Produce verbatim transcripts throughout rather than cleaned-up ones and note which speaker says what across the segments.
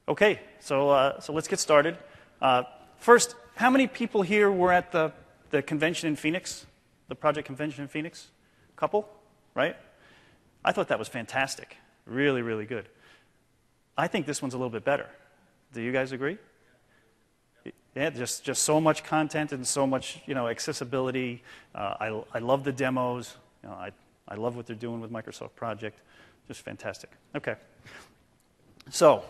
Speaker 1: Okay, so uh, so let's get started. Uh, first, how many people here were at the, the convention in Phoenix, the project convention in Phoenix? A couple, right? I thought that was fantastic. Really, really good. I think this one's a little bit better. Do you guys agree? Yeah, just just so much content and so much, you know, accessibility. Uh, I I love the demos. You know, I I love what they're doing with Microsoft Project. Just fantastic. Okay. So,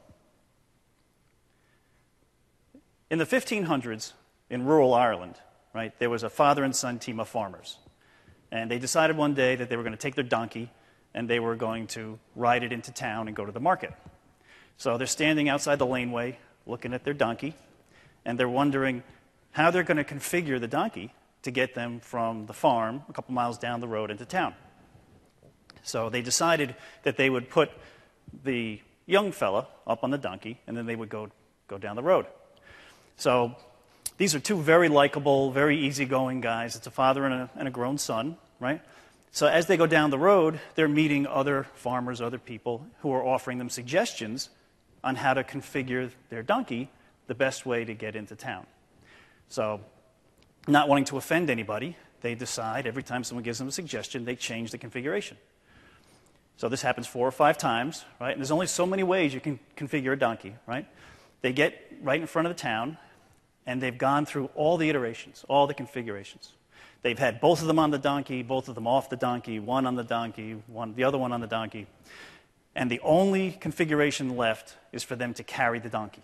Speaker 1: in the fifteen hundreds, in rural Ireland, right, there was a father and son team of farmers. And they decided one day that they were going to take their donkey and they were going to ride it into town and go to the market. So they're standing outside the laneway looking at their donkey, and they're wondering how they're going to configure the donkey to get them from the farm a couple miles down the road into town. So they decided that they would put the young fella up on the donkey, and then they would go, go down the road. So these are two very likable, very easygoing guys. It's a father and a, and a grown son, right? So as they go down the road, they're meeting other farmers, other people who are offering them suggestions on how to configure their donkey the best way to get into town. So, not wanting to offend anybody, they decide every time someone gives them a suggestion, they change the configuration. So this happens four or five times, right? And there's only so many ways you can configure a donkey, right? They get right in front of the town, and they've gone through all the iterations, all the configurations. They've had both of them on the donkey, both of them off the donkey, one on the donkey, one, the other one on the donkey. And the only configuration left is for them to carry the donkey.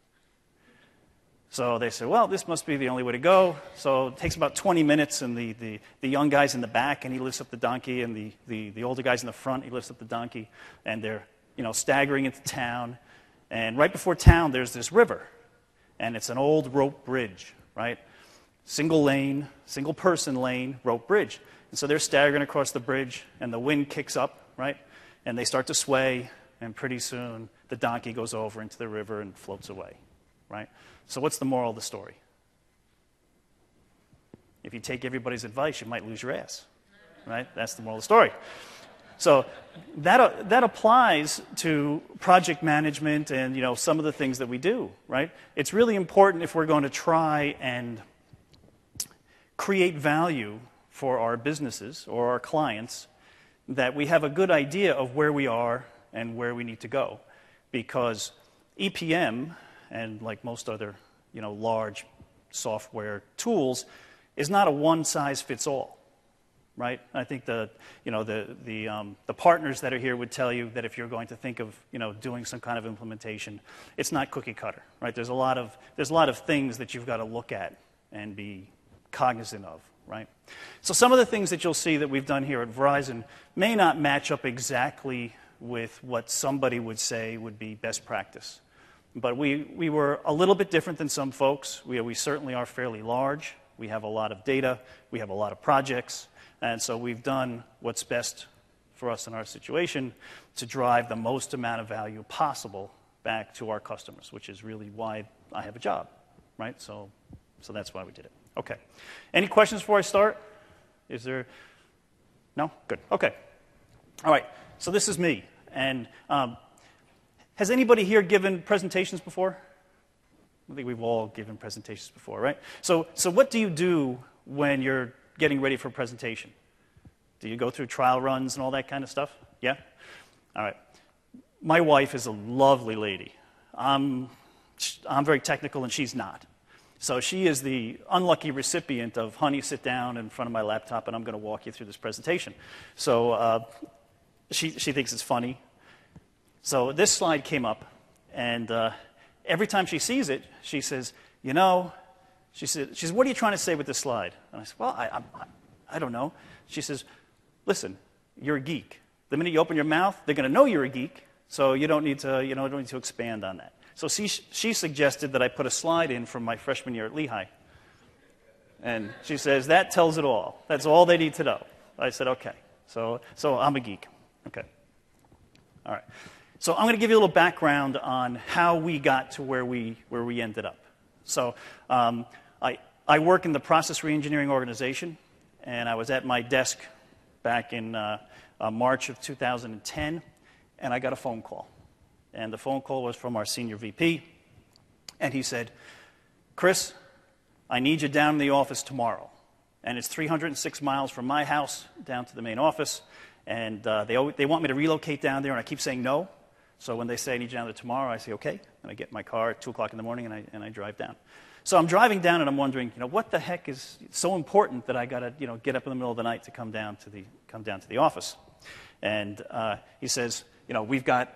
Speaker 1: So they say, well, this must be the only way to go. So it takes about twenty minutes, and the, the, the young guy's in the back, and he lifts up the donkey, and the, the, the older guy's in the front, he lifts up the donkey, and they're, you know, staggering into town. And right before town, there's this river, and it's an old rope bridge, right? Single lane, single person lane, rope bridge. And so they're staggering across the bridge, and the wind kicks up, right? And they start to sway, and pretty soon the donkey goes over into the river and floats away, right? So what's the moral of the story? If you take everybody's advice, you might lose your ass, right? That's the moral of the story. So that, uh, that applies to project management and, you know, some of the things that we do, right? It's really important if we're going to try and create value for our businesses or our clients that we have a good idea of where we are and where we need to go. Because E P M, and like most other, you know, large software tools, is not a one-size-fits-all, right? I think the, you know, the the um, the partners that are here would tell you that if you're going to think of, you know, doing some kind of implementation, it's not cookie cutter, right? There's a lot of there's a lot of things that you've got to look at and be cognizant of, right? So some of the things that you'll see that we've done here at Verizon may not match up exactly with what somebody would say would be best practice. But we, we were a little bit different than some folks. We, we certainly are fairly large. We have a lot of data. We have a lot of projects. And so we've done what's best for us in our situation to drive the most amount of value possible back to our customers, which is really why I have a job, right? So, so that's why we did it. Okay. Any questions before I start? Is there? No? Good. Okay. All right. So this is me. And um, has anybody here given presentations before? I think we've all given presentations before, right? So, so what do you do when you're getting ready for a presentation? Do you go through trial runs and all that kind of stuff? Yeah? All right. My wife is a lovely lady. I'm, I'm very technical, and she's not. So she is the unlucky recipient of, honey, sit down in front of my laptop, and I'm going to walk you through this presentation. So uh, she, she thinks it's funny. So this slide came up, and uh, every time she sees it, she says, you know, she says, she says, what are you trying to say with this slide? And I said, well, I, I, I don't know. She says, listen, you're a geek. The minute you open your mouth, they're going to know you're a geek, so you don't need to, you know, don't need to expand on that. So she, she suggested that I put a slide in from my freshman year at Lehigh. And she says, that tells it all. That's all they need to know. I said, okay. So, so I'm a geek. Okay. All right. So I'm going to give you a little background on how we got to where we, where we ended up. So um, I, I work in the process reengineering organization, and I was at my desk back in uh, uh, March of two thousand ten, and I got a phone call. And the phone call was from our senior V P. And he said, Chris, I need you down in the office tomorrow. And it's three hundred six miles from my house down to the main office. And uh, they, always, they want me to relocate down there, and I keep saying no. So when they say I need you down there tomorrow, I say okay. And I get in my car at two o'clock in the morning, and I, and I drive down. So I'm driving down, and I'm wondering, you know, what the heck is so important that I got to, you know, get up in the middle of the night to come down to the, come down to the office? And uh, he says, you know, we've got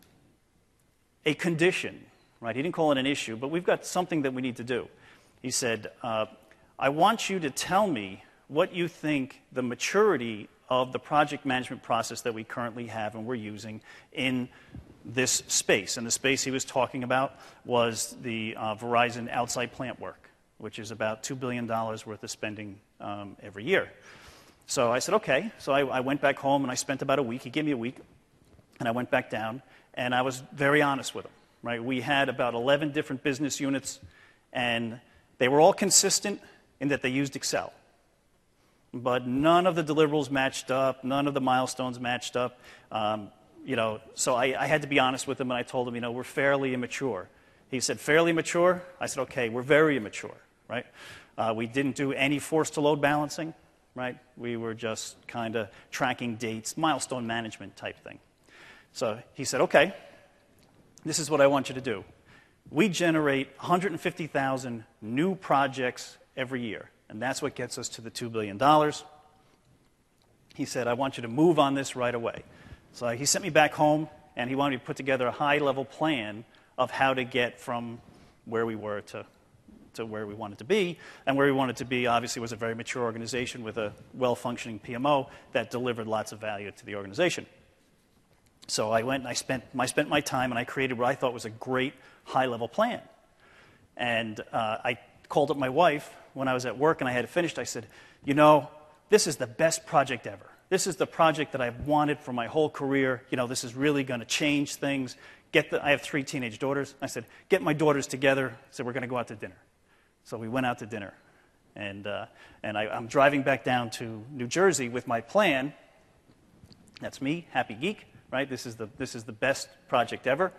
Speaker 1: a condition, right? He didn't call it an issue, but we've got something that we need to do. He said, uh, I want you to tell me what you think the maturity of the project management process that we currently have and we're using in this space. And the space he was talking about was the uh, Verizon outside plant work, which is about two billion dollars worth of spending um, every year. So I said, okay. So I, I went back home, and I spent about a week. He gave me a week, and I went back down, and I was very honest with him. Right? We had about eleven different business units, and they were all consistent in that they used Excel. But none of the deliverables matched up. None of the milestones matched up. Um, you know, so I, I had to be honest with him, and I told him, you know, we're fairly immature. He said, fairly mature? I said, okay, we're very immature, right? Uh, we didn't do any force-to-load balancing, right? We were just kind of tracking dates, milestone management type thing. So he said, okay, this is what I want you to do. We generate one hundred fifty thousand new projects every year, and that's what gets us to the two billion dollars. He said, I want you to move on this right away. So he sent me back home, and he wanted me to put together a high-level plan of how to get from where we were to, to where we wanted to be. And where we wanted to be, obviously, was a very mature organization with a well-functioning P M O that delivered lots of value to the organization. So I went and I spent, I spent my time, and I created what I thought was a great high-level plan. And uh, I called up my wife when I was at work, and I had it finished. I said, you know, this is the best project ever. This is the project that I've wanted for my whole career. You know, this is really going to change things. Get the, I have three teenage daughters. I said, get my daughters together. I said, we're going to go out to dinner. So we went out to dinner. And, uh, and I, I'm driving back down to New Jersey with my plan. That's me, happy geek, right? This is the, this is the best project ever.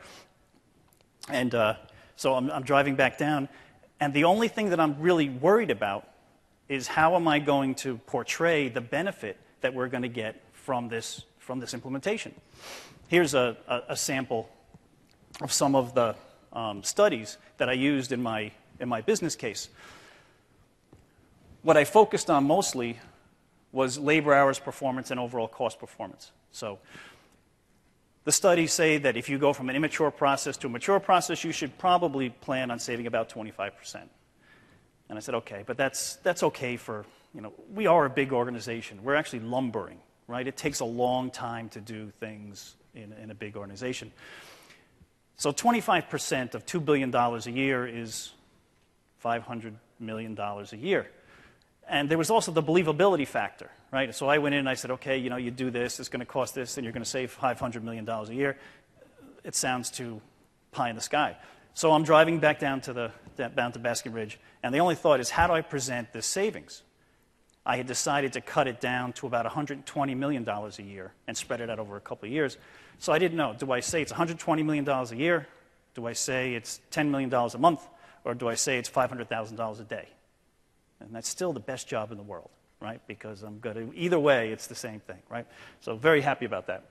Speaker 1: And uh, so I'm, I'm driving back down. And the only thing that I'm really worried about is how am I going to portray the benefit that we're going to get from this, from this implementation. Here's a, a, a sample of some of the um, studies that I used in my, in my business case. What I focused on mostly was labor hours performance and overall cost performance. So the studies say that if you go from an immature process to a mature process, you should probably plan on saving about twenty-five percent. And I said, okay, but that's, that's okay for, you know, we are a big organization. We're actually lumbering, right? It takes a long time to do things in, in a big organization. So twenty-five percent of two billion dollars a year is five hundred million dollars a year. And there was also the believability factor, right? So I went in and I said, okay, you know, you do this, it's going to cost this, and you're going to save five hundred million dollars a year. It sounds too pie in the sky. So I'm driving back down to, the, down to Basking Ridge, and the only thought is, how do I present this savings? I had decided to cut it down to about one hundred twenty million dollars a year and spread it out over a couple of years. So I didn't know, do I say it's one hundred twenty million dollars a year? Do I say it's ten million dollars a month? Or do I say it's five hundred thousand dollars a day? And that's still the best job in the world, right? Because I'm good. Either way, it's the same thing, right? So very happy about that.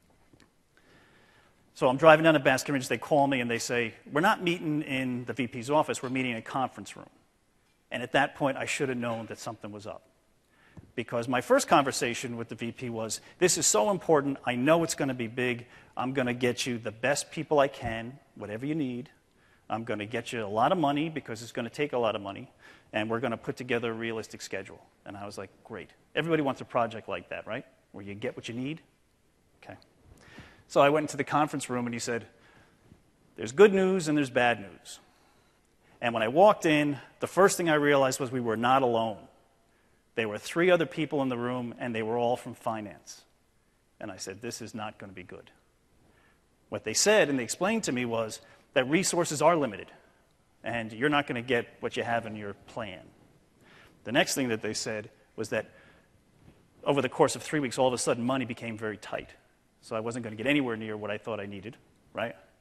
Speaker 1: So I'm driving down to Basking Ridge. They call me and they say, we're not meeting in the V P's office. We're meeting in a conference room. And at that point, I should have known that something was up. Because my first conversation with the V P was, this is so important. I know it's going to be big. I'm going to get you the best people I can, whatever you need. I'm going to get you a lot of money because it's going to take a lot of money. And we're going to put together a realistic schedule. And I was like, great. Everybody wants a project like that, right? Where you get what you need? Okay. So I went into the conference room and he said, there's good news and there's bad news. And when I walked in, the first thing I realized was we were not alone. There were three other people in the room, and they were all from finance. And I said, this is not going to be good. What they said, and they explained to me, was that resources are limited, and you're not going to get what you have in your plan. The next thing that they said was that over the course of three weeks, all of a sudden, money became very tight. So I wasn't going to get anywhere near what I thought I needed, right?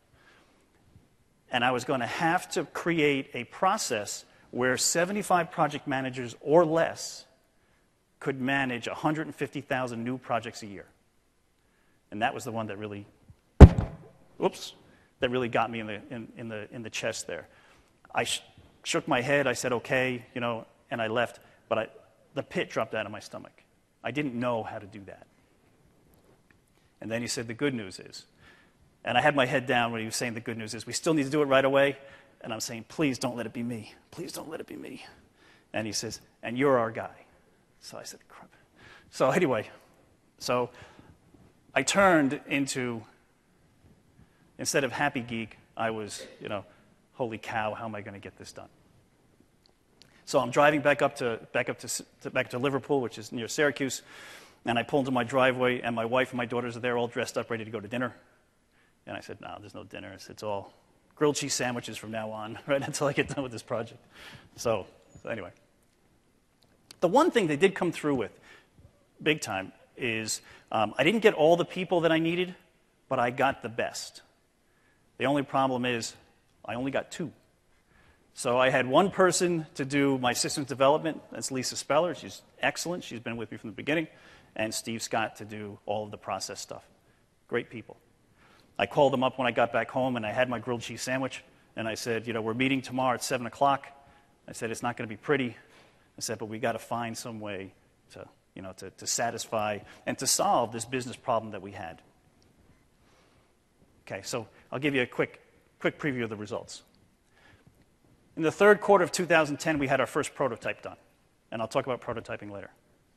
Speaker 1: And I was going to have to create a process where seventy-five project managers or less could manage one hundred fifty thousand new projects a year. And that was the one that really, oops, that really got me in the, in, in the, in the chest there. I sh shook my head, I said, okay, you know, and I left, but I, the pit dropped out of my stomach. I didn't know how to do that. And then he said, the good news is, and I had my head down when he was saying the good news is, we still need to do it right away. And I'm saying, please don't let it be me. Please don't let it be me. And he says, and you're our guy. So I said, crap. So anyway, so I turned into, instead of happy geek, I was, you know, holy cow, how am I going to get this done? So I'm driving back up to back up to, to back to Liverpool, which is near Syracuse, and I pull into my driveway, and my wife and my daughters are there, all dressed up, ready to go to dinner. And I said, no, there's no dinner. It's, it's all grilled cheese sandwiches from now on, right, until I get done with this project. So, so anyway. The one thing they did come through with, big time, is um, I didn't get all the people that I needed, but I got the best. The only problem is I only got two. So I had one person to do my systems development. That's Lisa Speller. She's excellent. She's been with me from the beginning. And Steve Scott to do all of the process stuff. Great people. I called them up when I got back home, and I had my grilled cheese sandwich. And I said, you know, we're meeting tomorrow at seven o'clock. I said, it's not going to be pretty. I said, but we got to find some way to, you know, to, to satisfy and to solve this business problem that we had. Okay, so I'll give you a quick, quick preview of the results. In the third quarter of two thousand ten, we had our first prototype done. And I'll talk about prototyping later.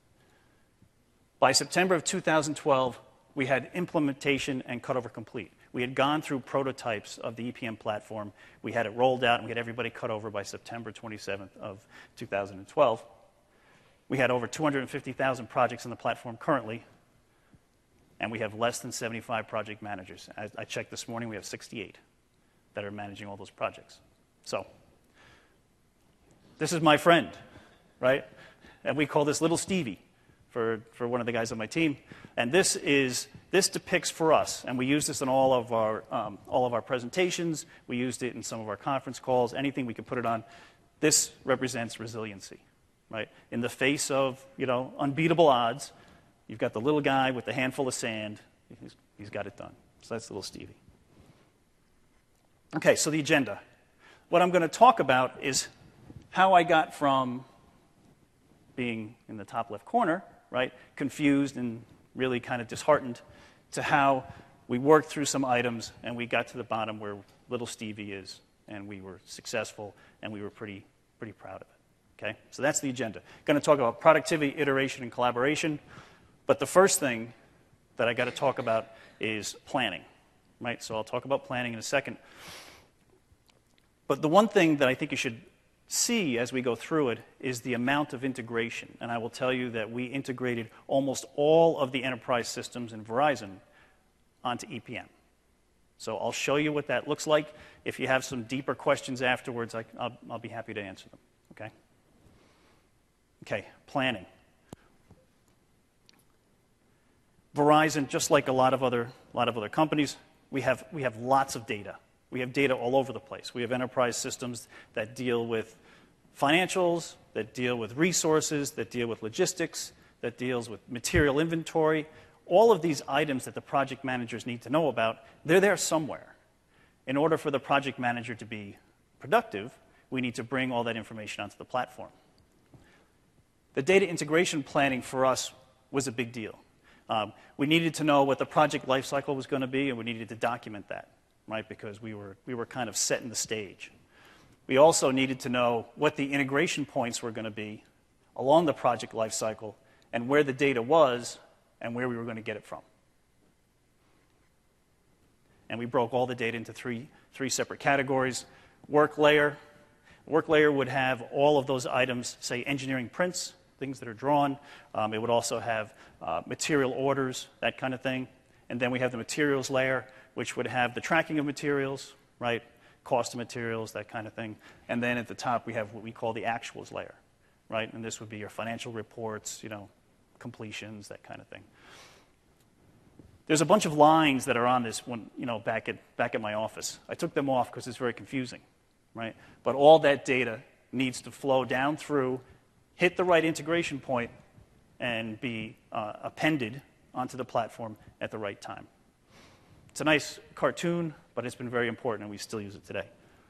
Speaker 1: By September of two thousand twelve, we had implementation and cutover complete. We had gone through prototypes of the E P M platform. We had it rolled out, and we had everybody cut over by September twenty-seventh of two thousand twelve. We had over two hundred fifty thousand projects on the platform currently, and we have less than seventy-five project managers. I, I checked this morning, we have sixty-eight that are managing all those projects. So, this is my friend, right? And we call this Little Stevie for, for one of the guys on my team. And this is this depicts for us, and we use this in all of our um, all of our presentations. We used it in some of our conference calls. Anything we could put it on. This represents resiliency, right? In the face of you know unbeatable odds, you've got the little guy with the handful of sand. He's, he's got it done. So that's Little Stevie. Okay, so the agenda. What I'm going to talk about is how I got from being in the top left corner, right, confused and really kind of disheartened, to how we worked through some items and we got to the bottom where Little Stevie is, and we were successful and we were pretty, pretty proud of it. Okay, so that's the agenda. Going to talk about productivity, iteration, and collaboration. But the first thing that I got to talk about is planning, right? So I'll talk about planning in a second. But the one thing that I think you should see as we go through it is the amount of integration. And I will tell you that we integrated almost all of the enterprise systems in Verizon onto E P M. So I'll show you what that looks like. If you have some deeper questions afterwards, I, I'll, I'll be happy to answer them. Okay? Okay, planning. Verizon, just like a lot of other, a lot of other companies, we have, we have lots of data. We have data all over the place. We have enterprise systems that deal with financials, that deal with resources, that deal with logistics, that deals with material inventory. All of these items that the project managers need to know about, they're there somewhere. In order for the project manager to be productive, we need to bring all that information onto the platform. The data integration planning for us was a big deal. Um, we needed to know what the project lifecycle was going to be, and we needed to document that, right, because we were, we were kind of setting the stage. We also needed to know what the integration points were going to be along the project lifecycle and where the data was and where we were going to get it from. And we broke all the data into three, three separate categories. Work layer. Work layer would have all of those items, say engineering prints, things that are drawn. Um, it would also have uh, material orders, that kind of thing. And then we have the materials layer, which would have the tracking of materials, right, cost of materials, that kind of thing. And then at the top, we have what we call the actuals layer, right? And this would be your financial reports, you know, completions, that kind of thing. There's a bunch of lines that are on this one, you know, back at, back at my office. I took them off because it's very confusing, right? But all that data needs to flow down through, hit the right integration point, and be uh, appended onto the platform at the right time. It's a nice cartoon, but it's been very important, and we still use it today.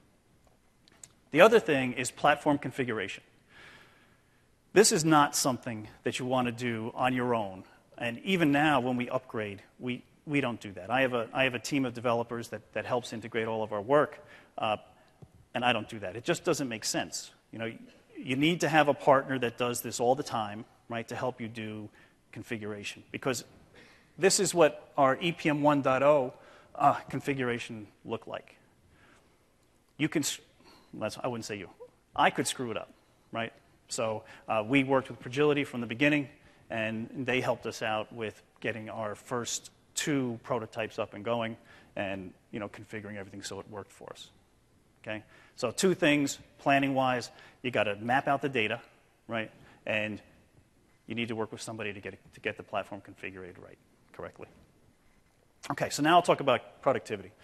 Speaker 1: The other thing is platform configuration. This is not something that you want to do on your own. And even now, when we upgrade, we, we don't do that. I have a, I have a team of developers that, that helps integrate all of our work, uh, and I don't do that. It just doesn't make sense. You know, you need to have a partner that does this all the time, right, to help you do configuration. Because this is what our E P M one point oh uh, configuration looked like. You can, that's, I wouldn't say you, I could screw it up, right? So uh, we worked with Progility from the beginning, and they helped us out with getting our first two prototypes up and going and, you know, configuring everything so it worked for us. Okay? So two things, planning-wise, you got to map out the data, right? And you need to work with somebody to get, to get the platform configured right, correctly. Okay, so now I'll talk about productivity.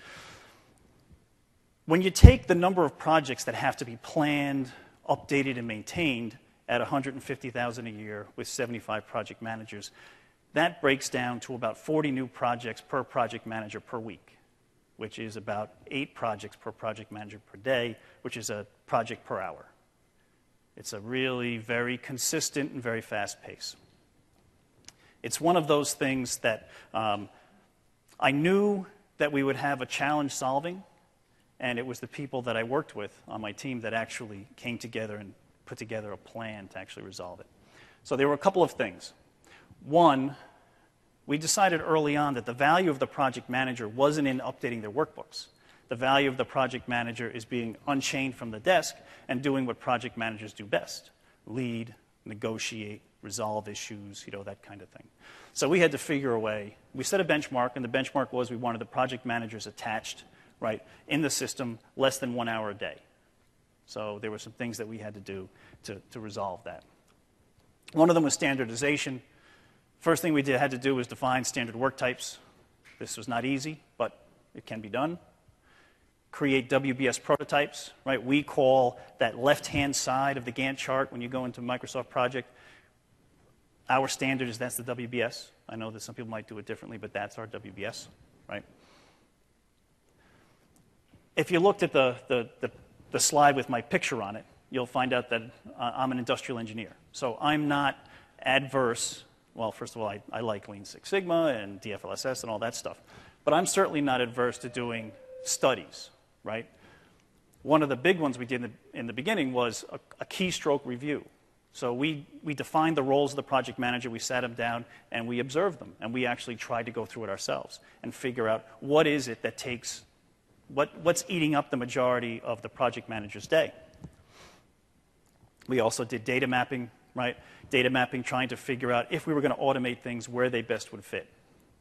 Speaker 1: When you take the number of projects that have to be planned, updated, and maintained at one hundred fifty thousand a year with seventy-five project managers, that breaks down to about forty new projects per project manager per week, which is about eight projects per project manager per day, which is a project per hour. It's a really very consistent and very fast pace. It's one of those things that um, I knew that we would have a challenge solving, and it was the people that I worked with on my team that actually came together and put together a plan to actually resolve it. So there were a couple of things. One, we decided early on that the value of the project manager wasn't in updating their workbooks. The value of the project manager is being unchained from the desk and doing what project managers do best: lead, negotiate, resolve issues, you know, that kind of thing. So we had to figure a way. We set a benchmark, and the benchmark was we wanted the project managers attached, right, in the system less than one hour a day. So there were some things that we had to do to, to resolve that. One of them was standardization. First thing we did, had to do was define standard work types. This was not easy, but it can be done. Create W B S prototypes, right? We call that left-hand side of the Gantt chart when you go into Microsoft Project. Our standard is that's the W B S. I know that some people might do it differently, but that's our W B S, right? If you looked at the, the, the the slide with my picture on it, you'll find out that uh, I'm an industrial engineer. So I'm not adverse. Well, first of all, I, I like Lean Six Sigma and D F L S S and all that stuff. But I'm certainly not adverse to doing studies, right? One of the big ones we did in the, in the beginning was a, a keystroke review. So we, we defined the roles of the project manager, we sat them down, and we observed them. And we actually tried to go through it ourselves and figure out what is it that takes What, what's eating up the majority of the project manager's day. We also did data mapping, right? Data mapping, trying to figure out if we were going to automate things, where they best would fit.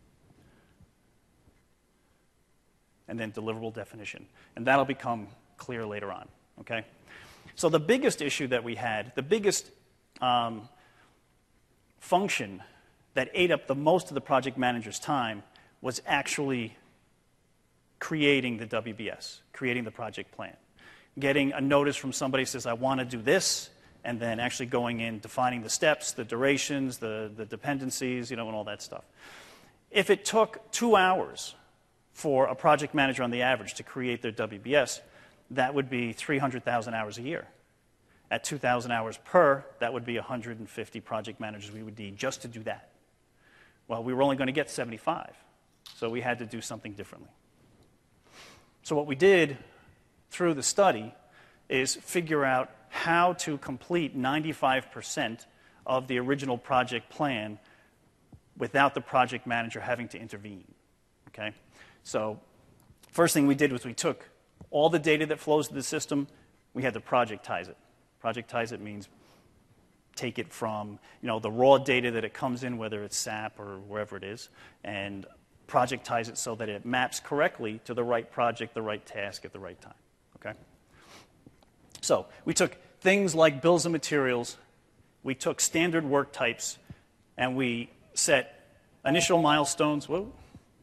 Speaker 1: And then deliverable definition. And that'll become clear later on, okay? So the biggest issue that we had, the biggest um, function that ate up the most of the project manager's time was actually creating the W B S, creating the project plan. Getting a notice from somebody who says, I want to do this, and then actually going in, defining the steps, the durations, the, the dependencies, you know, and all that stuff. If it took two hours for a project manager on the average to create their W B S, that would be three hundred thousand hours a year. At two thousand hours per, that would be one hundred fifty project managers we would need just to do that. Well, we were only going to get seventy-five, so we had to do something differently. So what we did through the study is figure out how to complete ninety-five percent of the original project plan without the project manager having to intervene, okay? So first thing we did was we took all the data that flows to the system, we had to projectize it. Projectize it means take it from, you know, the raw data that it comes in, whether it's S A P or wherever it is, and projectize it so that it maps correctly to the right project, the right task at the right time, okay? So we took things like bills of materials, we took standard work types, and we set initial milestones, whoa,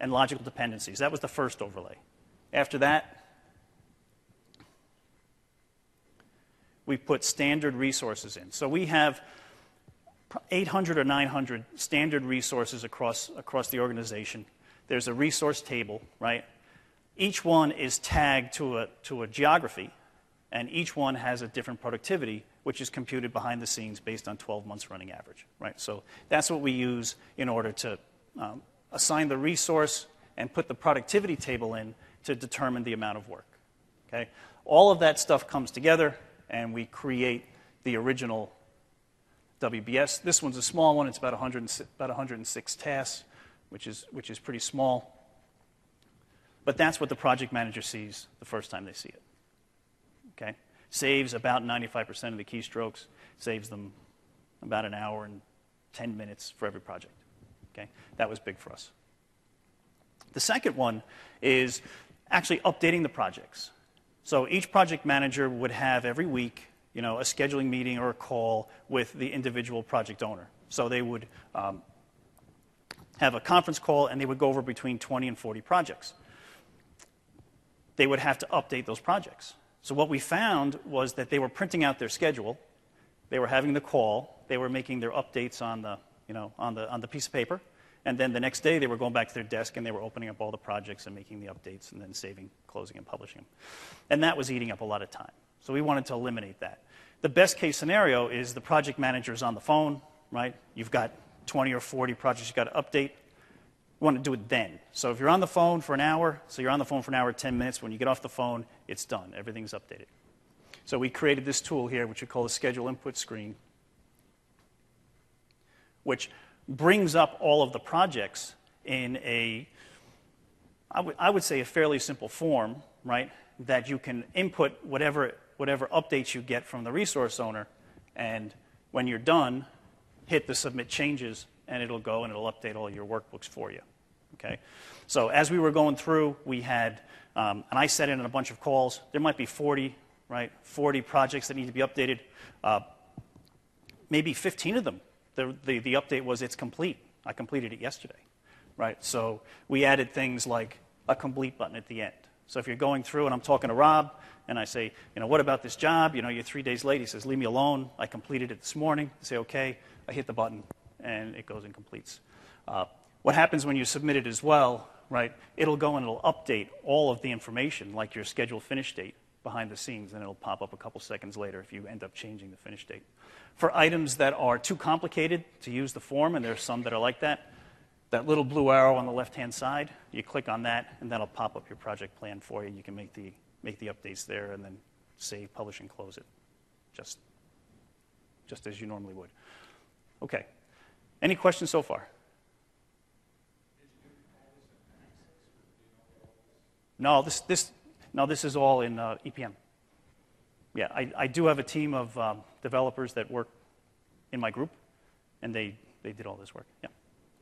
Speaker 1: and logical dependencies. That was the first overlay. After that, we put standard resources in. So we have eight hundred or nine hundred standard resources across, across the organization. There's a resource table, right? Each one is tagged to a, to a geography, and each one has a different productivity, which is computed behind the scenes based on twelve months running average, right? So that's what we use in order to um, assign the resource and put the productivity table in to determine the amount of work, okay? All of that stuff comes together, and we create the original W B S. This one's a small one. It's about one hundred, about one hundred six tasks, which is, which is pretty small. But that's what the project manager sees the first time they see it, okay? Saves about ninety-five percent of the keystrokes, saves them about an hour and ten minutes for every project, okay? That was big for us. The second one is actually updating the projects. So each project manager would have every week, you know, a scheduling meeting or a call with the individual project owner. So they would um, have a conference call, and they would go over between twenty and forty projects. They would have to update those projects. So what we found was that they were printing out their schedule, they were having the call, they were making their updates on the, you know, on the, on the piece of paper, and then the next day they were going back to their desk and they were opening up all the projects and making the updates and then saving, closing, and publishing them. And that was eating up a lot of time. So we wanted to eliminate that. The best case scenario is the project manager is on the phone, right? You've got twenty or forty projects you've got to update. You want to do it then. So if you're on the phone for an hour, so you're on the phone for an hour, ten minutes, when you get off the phone, it's done. Everything's updated. So we created this tool here, which we call the schedule input screen, which brings up all of the projects in a, I would, I would say a fairly simple form, right? That you can input whatever, whatever updates you get from the resource owner, and when you're done, hit the submit changes, and it'll go and it'll update all your workbooks for you. Okay? So as we were going through, we had, um, and I set in a bunch of calls. There might be forty, right? forty projects that need to be updated. Uh, maybe fifteen of them, the, the, the update was it's complete. I completed it yesterday, right? So we added things like a complete button at the end. So if you're going through and I'm talking to Rob and I say, you know, what about this job? You know, you're three days late. He says, leave me alone. I completed it this morning. I say, okay. I hit the button and it goes and completes. Uh, what happens when you submit it as well, right? It'll go and it'll update all of the information, like your scheduled finish date behind the scenes, and it'll pop up a couple seconds later if you end up changing the finish date. For items that are too complicated to use the form, and there's some that are like that, that little blue arrow on the left-hand side, you click on that, and that'll pop up your project plan for you. You can make the, make the updates there and then save, publish, and close it, just, just as you normally would. Okay. Any questions so far? No, this, this, no, this is all in uh, E P M. Yeah, I, I do have a team of um, developers that work in my group, and they, they did all this work. Yeah.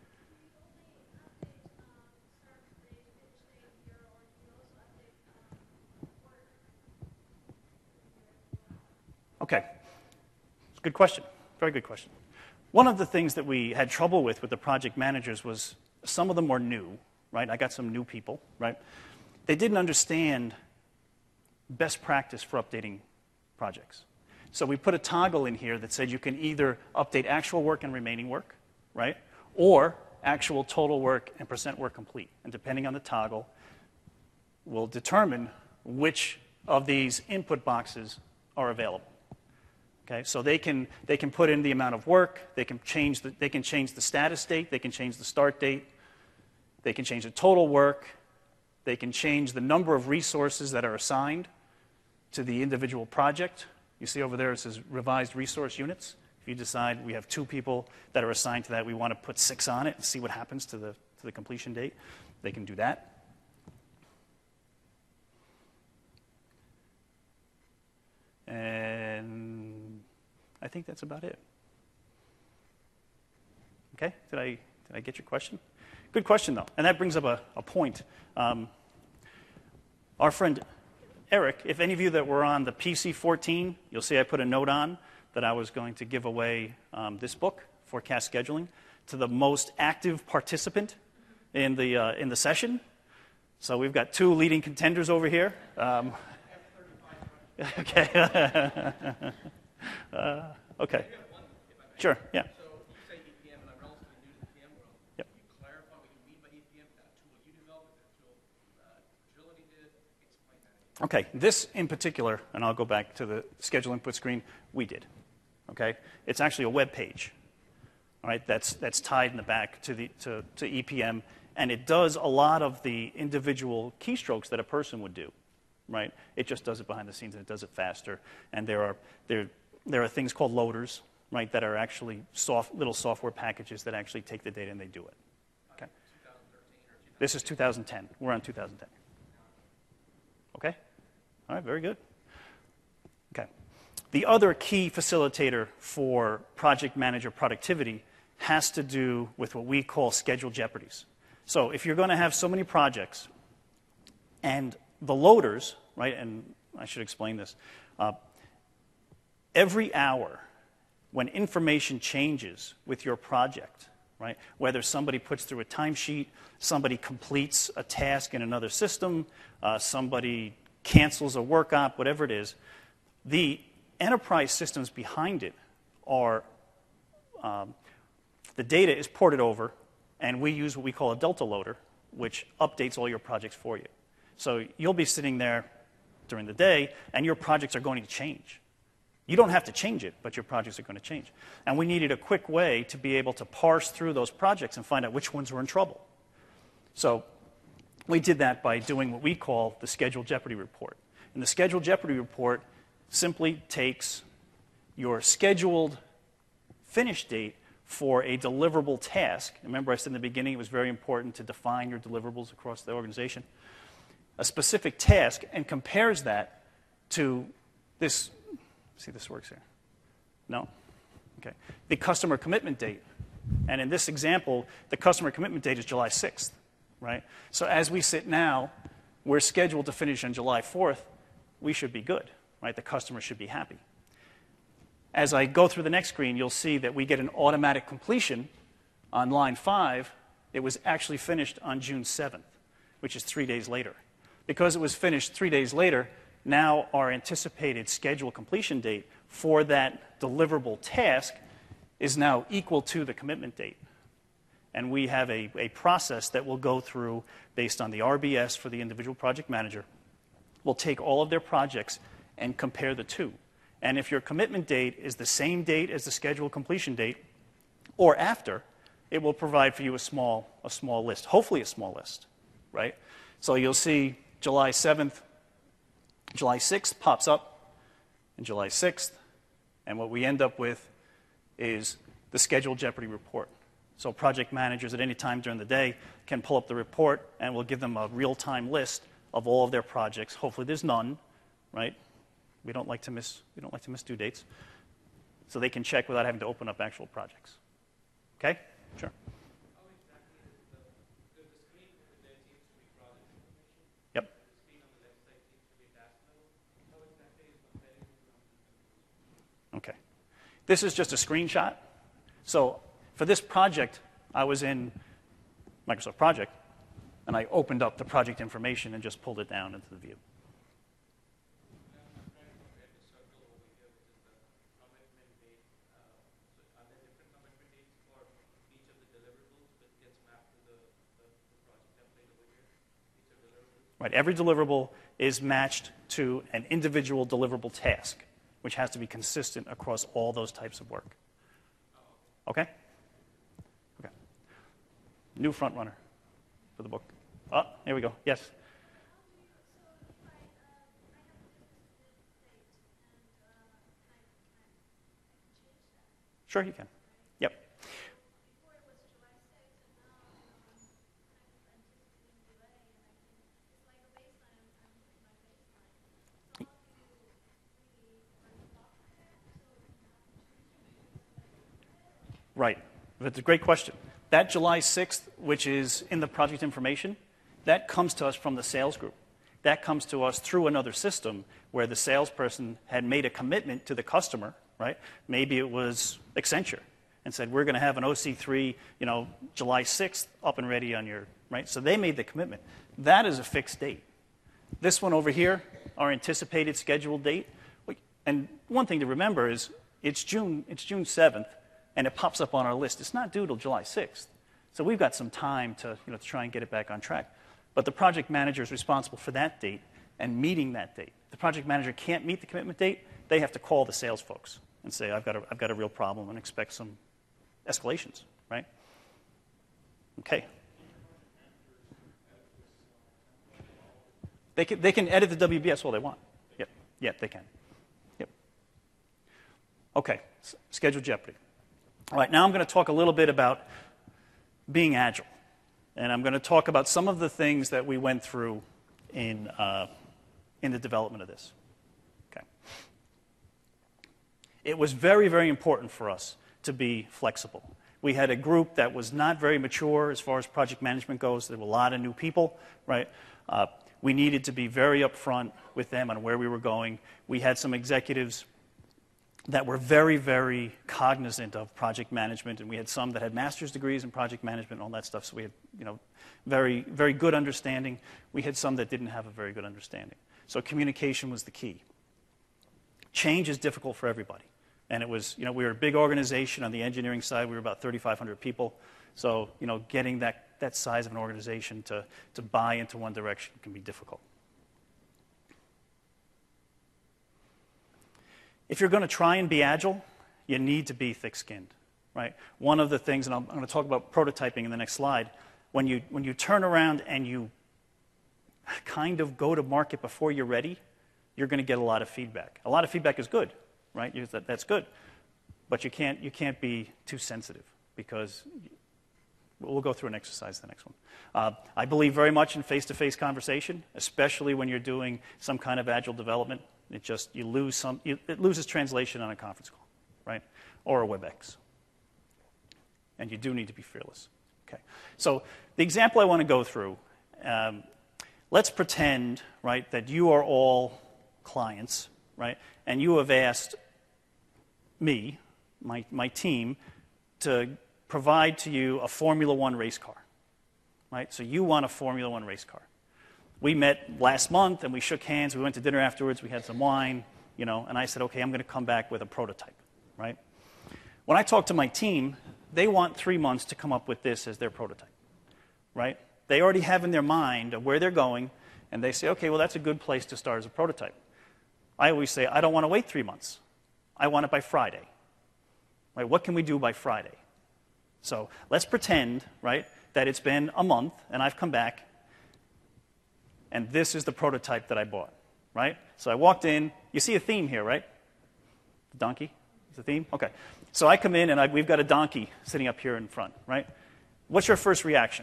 Speaker 1: Okay. It's a good question. Very good question. One of the things that we had trouble with with the project managers was some of them were new, right? I got some new people, right? They didn't understand best practice for updating projects. So we put a toggle in here that said you can either update actual work and remaining work, right? Or actual total work and percent work complete. And depending on the toggle, we'll determine which of these input boxes are available. Okay, so they can, they can put in the amount of work, they can, change the, they can change the status date, they can change the start date, they can change the total work, they can change the number of resources that are assigned to the individual project. You see over there it says revised resource units. If you decide we have two people that are assigned to that, we want to put six on it and see what happens to the, to the completion date, they can do that. And I think that's about it. Okay, did I, did I get your question? Good question, though, and that brings up a, a point. Um, our friend Eric, if any of you that were on the P C fourteen, you'll see I put a note on that I was going to give away um, this book, Forecast Scheduling, to the most active participant in the, uh, in the session. So we've got two leading contenders over here. Um, okay. uh, okay. Sure, yeah.
Speaker 2: So you say E P M, and I'm relatively new to the P M world.
Speaker 1: Yep.
Speaker 2: Can you clarify what you mean by E P M? Is that a tool you developed? Is that a tool uh, Agility did? Explain that.
Speaker 1: Okay, this in particular, and I'll go back to the schedule input screen, we did. Okay, it's actually a web page, all right, that's, that's tied in the back to, the, to, to E P M, and it does a lot of the individual keystrokes that a person would do, right? It just does it behind the scenes, and it does it faster. And there are, there, there are things called loaders, right, that are actually soft, little software packages that actually take the data and they do it. Okay. This is two thousand ten. We're on two thousand ten. Okay? All right, very good. Okay. The other key facilitator for project manager productivity has to do with what we call schedule jeopardies. So if you're going to have so many projects, and the loaders, right, and I should explain this, uh, every hour when information changes with your project, right, whether somebody puts through a timesheet, somebody completes a task in another system, uh, somebody cancels a work op, whatever it is, the enterprise systems behind it are, um, the data is ported over, and we use what we call a Delta loader, which updates all your projects for you. So you'll be sitting there during the day, and your projects are going to change. You don't have to change it, but your projects are going to change. And we needed a quick way to be able to parse through those projects and find out which ones were in trouble. So we did that by doing what we call the Schedule Jeopardy report. And the Schedule Jeopardy report simply takes your scheduled finish date for a deliverable task. Remember I said in the beginning it was very important to define your deliverables across the organization. A specific task, and compares that to this. See if this works here. No? Okay. The customer commitment date. And in this example, the customer commitment date is July sixth, right? So as we sit now, we're scheduled to finish on July fourth. We should be good, right? The customer should be happy. As I go through the next screen, you'll see that we get an automatic completion on line five. It was actually finished on June seventh, which is three days later. Because it was finished three days later, now our anticipated schedule completion date for that deliverable task is now equal to the commitment date. And we have a, a process that will go through based on the R B S for the individual project manager. We'll take all of their projects and compare the two. And if your commitment date is the same date as the schedule completion date or after, it will provide for you a small, a small list, hopefully a small list, right? So you'll see July seventh, July sixth pops up, and July sixth, and what we end up with is the Schedule Jeopardy report. So project managers at any time during the day can pull up the report, and we'll give them a real-time list of all of their projects. Hopefully there's none, right? We don't like to miss, we don't like to miss due dates. So they can check without having to open up actual projects. Okay? Sure.
Speaker 2: How exactly is the, the, the screen there seems to be project information?
Speaker 1: Yep.
Speaker 2: The screen on the left side seems to be task level. How exactly is comparing the
Speaker 1: Okay. This is just a screenshot. So for this project, I was in Microsoft Project, and I opened up the project information and just pulled it down into the view. Right, every deliverable is matched to an individual deliverable task, which has to be consistent across all those types of work. Okay? Okay. New front runner for the book. Oh, here we go. Yes? Sure, you can. Yep. Right. That's a great question. That July sixth, which is in the project information, that comes to us from the sales group. That comes to us through another system where the salesperson had made a commitment to the customer, right? Maybe it was Accenture. and said, we're going to have an O C three, you know, July sixth up and ready on your, right? So they made the commitment. That is a fixed date. This one over here, our anticipated scheduled date, and one thing to remember is it's June, it's June seventh, and it pops up on our list. It's not due till July sixth. So we've got some time to, you know, to try and get it back on track. But the project manager is responsible for that date and meeting that date. The project manager can't meet the commitment date. They have to call the sales folks and say, I've got a, I've got a real problem, and expect some escalations, right? Okay. They can, they can edit the W B S all they want. Yep, yep, they can. Yep. Okay, S- schedule jeopardy. All right, now I'm going to talk a little bit about being agile. And I'm going to talk about some of the things that we went through in, uh, in the development of this. Okay. It was very, very important for us to be flexible. We had a group that was not very mature as far as project management goes. There were a lot of new people, right? Uh, we needed to be very upfront with them on where we were going. We had some executives that were very, very cognizant of project management, and we had some that had master's degrees in project management and all that stuff, so we had, you know, very, very good understanding. We had some that didn't have a very good understanding. So communication was the key. Change is difficult for everybody. And it was, you know, we were a big organization. On the engineering side, we were about thirty-five hundred people. So, you know, getting that, that size of an organization to, to buy into one direction can be difficult. If you're going to try and be agile, you need to be thick-skinned, right? One of the things, and I'm, I'm going to talk about prototyping in the next slide, when you, when you turn around and you kind of go to market before you're ready, you're going to get a lot of feedback. A lot of feedback is good, right? You, that, that's good. But you can't, you can't be too sensitive, because we'll go through an exercise, the next one. Uh, I believe very much in face-to-face conversation, especially when you're doing some kind of agile development. It just, you lose some, you, it loses translation on a conference call, right? Or a WebEx. And you do need to be fearless. Okay. So the example I want to go through, um, let's pretend, right, that you are all clients, right? And you have asked me, my, my team, to provide to you a Formula One race car, right? So you want a Formula One race car. We met last month, and we shook hands. We went to dinner afterwards. We had some wine, you know, and I said, okay, I'm going to come back with a prototype, right? When I talk to my team, they want three months to come up with this as their prototype, right? They already have in their mind of where they're going, and they say, okay, well, that's a good place to start as a prototype. I always say, I don't want to wait three months. I want it by Friday, right? What can we do by Friday? So let's pretend, right, that it's been a month, and I've come back, and this is the prototype that I bought, right? So I walked in. You see a theme here, right? The donkey is the theme? Okay. So I come in, and I, we've got a donkey sitting up here in front, right? What's your first reaction?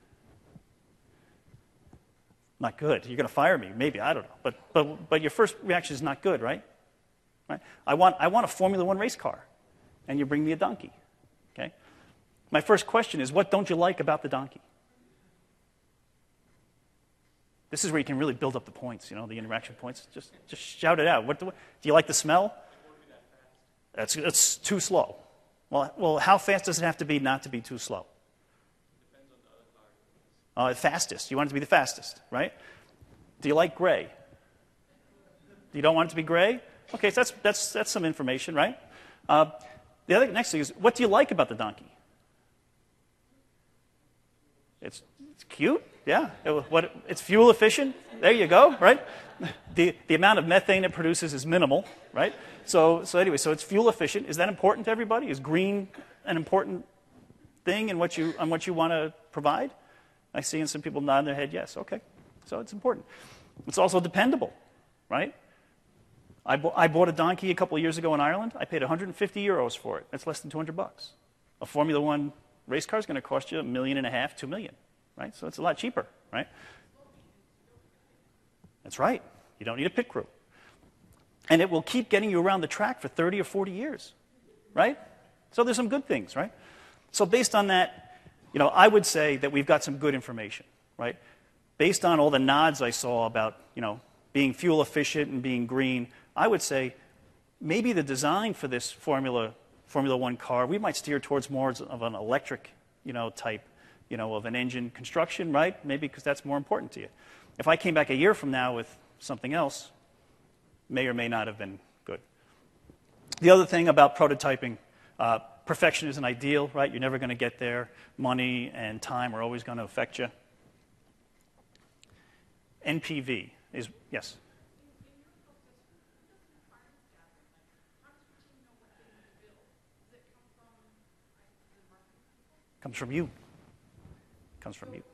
Speaker 1: Not good. You're going to fire me. Maybe. I don't know. But, but, but your first reaction is not good, right? Right? I want, I want a Formula One race car, and you bring me a donkey, okay? My first question is, what don't you like about the donkey? This is where you can really build up the points, you know, the interaction points. Just, just shout it out. What do, do you like the smell? That's, that's too slow. Well, well, how fast does it have to be not to be too slow?
Speaker 2: Depends on the other car.
Speaker 1: Uh, fastest. You want it to be the fastest, right? Do you like gray? You don't want it to be gray? Okay, so that's, that's, that's some information, right? Uh, the other next thing is, what do you like about the donkey? It's, it's cute, yeah. It, what, it's fuel efficient. There you go, right? The, the amount of methane it produces is minimal, right? So, so anyway, so it's fuel efficient. Is that important to everybody? Is green an important thing in what you, on what you want to provide? I see in some people nodding their head, yes, okay. So it's important. It's also dependable, right? I, bo- I bought a donkey a couple of years ago in Ireland. I paid one hundred fifty euros for it. That's less than two hundred bucks. A Formula One race car is going to cost you a million and a half, two million, right? So it's a lot cheaper, right? That's right. You don't need a pit crew. And it will keep getting you around the track for thirty or forty years, right? So there's some good things, right? So based on that, you know, I would say that we've got some good information, right? Based on all the nods I saw about, you know, being fuel efficient and being green, I would say maybe the design for this Formula Formula One car. We might steer towards more of an electric, you know, type, you know, of an engine construction, right? Maybe because that's more important to you. If I came back a year from now with something else, may or may not have been good. The other thing about prototyping, uh, perfection isn't ideal, right? You're never going to get there. Money and time are always going to affect you. N P V is, yes? Comes from you. Comes from you.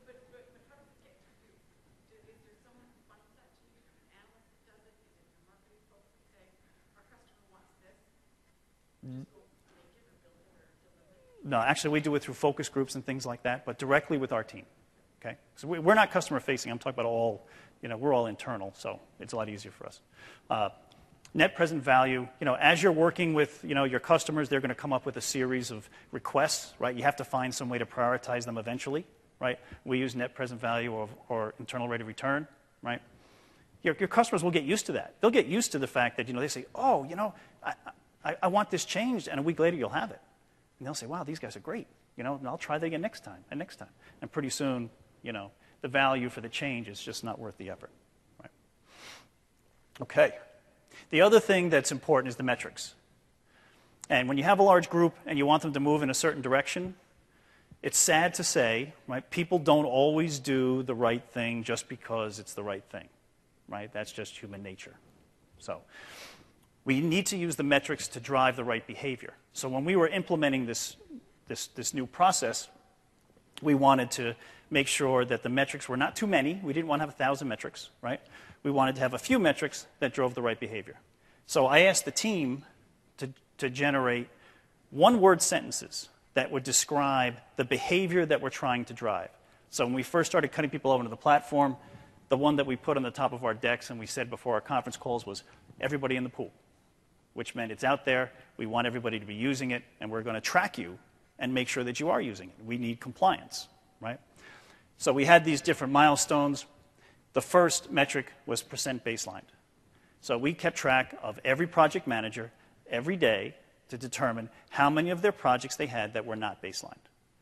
Speaker 1: No, actually, we do it through focus groups and things like that, but directly with our team. Okay, so we, we're not customer facing. I'm talking about all, you know, we're all internal, so it's a lot easier for us. Uh, net present value. You know, as you're working with, you know, your customers, they're going to come up with a series of requests, right? You have to find some way to prioritize them eventually, right? We use net present value or, or internal rate of return, right? Your, your customers will get used to that. They'll get used to the fact that, you know, they say, oh, you know, I, I, I want this changed, and a week later you'll have it. And they'll say, wow, these guys are great. You know, and I'll try that again next time and next time. And pretty soon, you know, the value for the change is just not worth the effort. Right? Okay. The other thing that's important is the metrics. And when you have a large group and you want them to move in a certain direction, it's sad to say, right, people don't always do the right thing just because it's the right thing. Right? That's just human nature. So we need to use the metrics to drive the right behavior. So when we were implementing this, this, this new process, we wanted to make sure that the metrics were not too many. We didn't want to have a thousand metrics, right? We wanted to have a few metrics that drove the right behavior. So I asked the team to, to generate one-word sentences that would describe the behavior that we're trying to drive. So when we first started cutting people over to the platform, the one that we put on the top of our decks and we said before our conference calls was everybody in the pool, which meant it's out there, we want everybody to be using it, and we're going to track you and make sure that you are using it. We need compliance, right? So we had these different milestones. The first metric was percent baselined. So we kept track of every project manager every day to determine how many of their projects they had that were not baselined.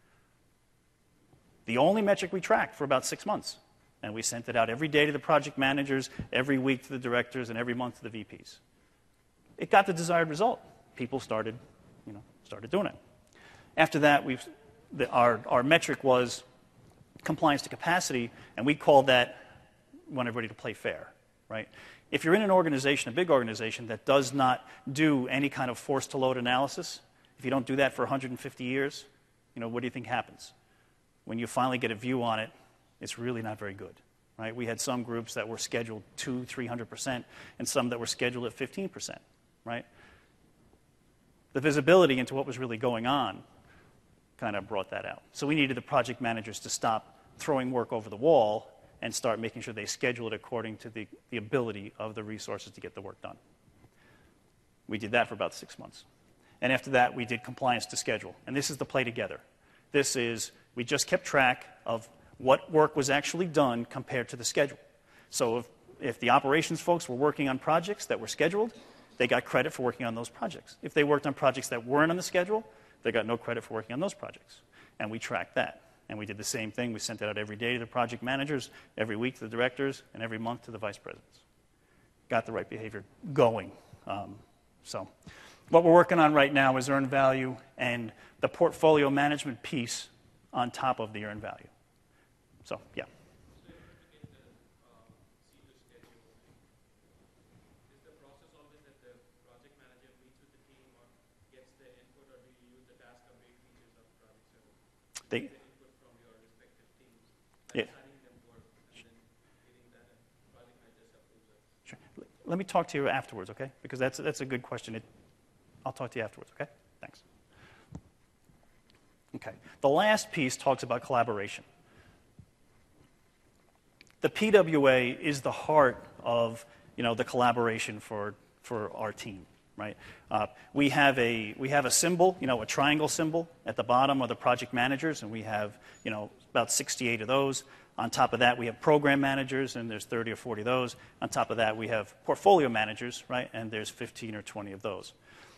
Speaker 1: The only metric we tracked for about six months. And we sent it out every day to the project managers, every week to the directors, and every month to the V Ps. It got the desired result. People started, you know, started doing it. After that, we've, the, our, our metric was compliance to capacity, and we called that want everybody to play fair, right? If you're in an organization, a big organization, that does not do any kind of force-to-load analysis, if you don't do that for one hundred fifty years, you know, what do you think happens? When you finally get a view on it, it's really not very good, right? We had some groups that were scheduled two, three hundred percent, and some that were scheduled at fifteen percent, right? The visibility into what was really going on kind of brought that out. So we needed the project managers to stop throwing work over the wall and start making sure they schedule it according to the, the ability of the resources to get the work done. We did that for about six months. And after that, we did compliance to schedule. And this is the play together. This is, we just kept track of what work was actually done compared to the schedule. So if, if the operations folks were working on projects that were scheduled, they got credit for working on those projects. If they worked on projects that weren't on the schedule, they got no credit for working on those projects. And we tracked that. And we did the same thing. We sent it out every day to the project managers, every week to the directors, and every month to the vice presidents. Got the right behavior going. Um, so what we're working on right now is earned value and the portfolio management piece on top of the earned value. So, yeah.
Speaker 2: So in order to get the um, seamless schedule, is the process always that the project manager meets with the team or gets the input, or do you use the task update features of Project Zero?
Speaker 1: They,
Speaker 2: The input from your respective teams,
Speaker 1: yeah.
Speaker 2: assigning them work, and then getting that, and project manager approves it.
Speaker 1: Sure. Let me talk to you afterwards, okay? Because that's, that's a good question. It, I'll talk to you afterwards, okay? Thanks. Okay. The last piece talks about collaboration. The P W A is the heart of, you know, the collaboration for, for our team, right? Uh, we have a we have a symbol, you know, a triangle symbol at the bottom of the project managers, and we have, you know, about sixty-eight of those. On top of that, we have program managers, and there's thirty or forty of those. On top of that, we have portfolio managers, right, and there's fifteen or twenty of those.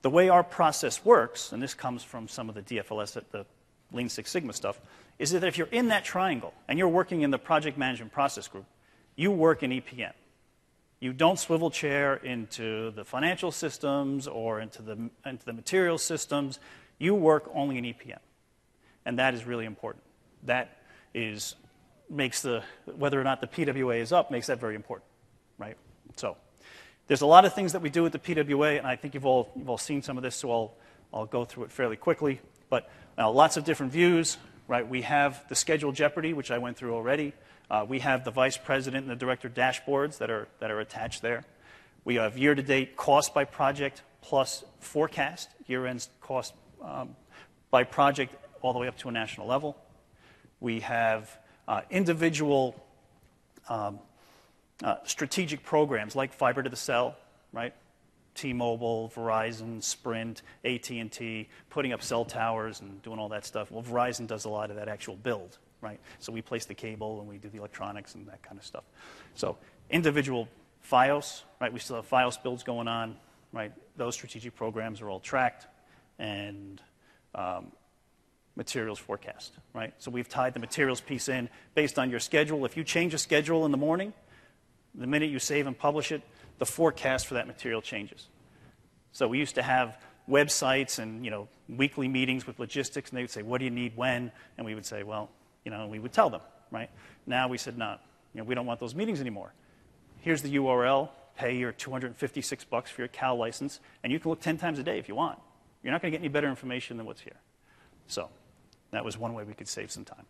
Speaker 1: the way our process works, and this comes from some of the D F L S, the Lean Six Sigma stuff, is that if you're in that triangle and you're working in the project management process group, you work in E P M. You don't swivel chair into the financial systems or into the, into the material systems. You work only in E P M. And that is really important. That is, makes the, whether or not the P W A is up, makes that very important, right? So there's a lot of things that we do with the P W A, and I think you've all, you've all seen some of this, so I'll, I'll go through it fairly quickly. But uh, lots of different views, right? We have the schedule jeopardy, which I went through already. Uh, we have the vice president and the director dashboards that are, that are attached there. We have year-to-date cost by project plus forecast, year-end cost um, by project all the way up to a national level. We have uh, individual um, uh, strategic programs like fiber to the cell, right? T-Mobile, Verizon, Sprint, A T and T, putting up cell towers and doing all that stuff. Well, Verizon does a lot of that actual build, right? So we place the cable and we do the electronics and that kind of stuff. So individual FiOS, right? We still have FiOS builds going on, right? Those strategic programs are all tracked, and um, materials forecast, right? So we've tied the materials piece in based on your schedule. If you change a schedule in the morning, the minute you save and publish it, the forecast for that material changes. So we used to have websites and, you know, weekly meetings with logistics, and they would say, what do you need when? And we would say, well, you know, we would tell them, right? Now we said, no, you know, we don't want those meetings anymore. Here's the U R L, pay your two hundred fifty-six bucks for your C A L license, and you can look ten times a day if you want. You're not going to get any better information than what's here. So that was one way we could save some time.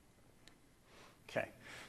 Speaker 1: Okay.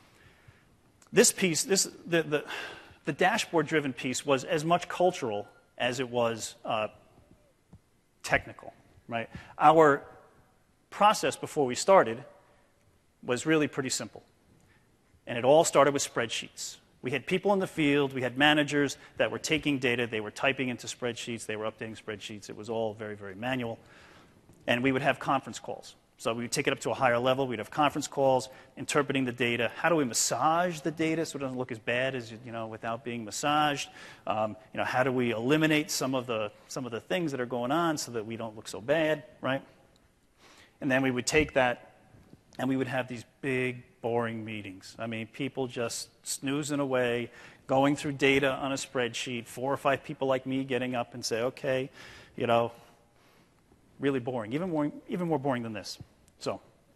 Speaker 1: This piece, this, the, the, the dashboard-driven piece was as much cultural as it was uh, technical, right? Our process before we started was really pretty simple. And it all started with spreadsheets. We had people in the field, we had managers that were taking data, they were typing into spreadsheets, they were updating spreadsheets. It was all very, very manual. And we would have conference calls. So we would take it up to a higher level. We'd have conference calls, interpreting the data. How do we massage the data so it doesn't look as bad as, you know, without being massaged? Um, you know, how do we eliminate some of the some of the things that are going on so that we don't look so bad, right? And then we would take that, and we would have these big, boring meetings. I mean, people just snoozing away, going through data on a spreadsheet. Four or five people like me getting up and say, okay, you know, really boring, even more, even more boring than this. So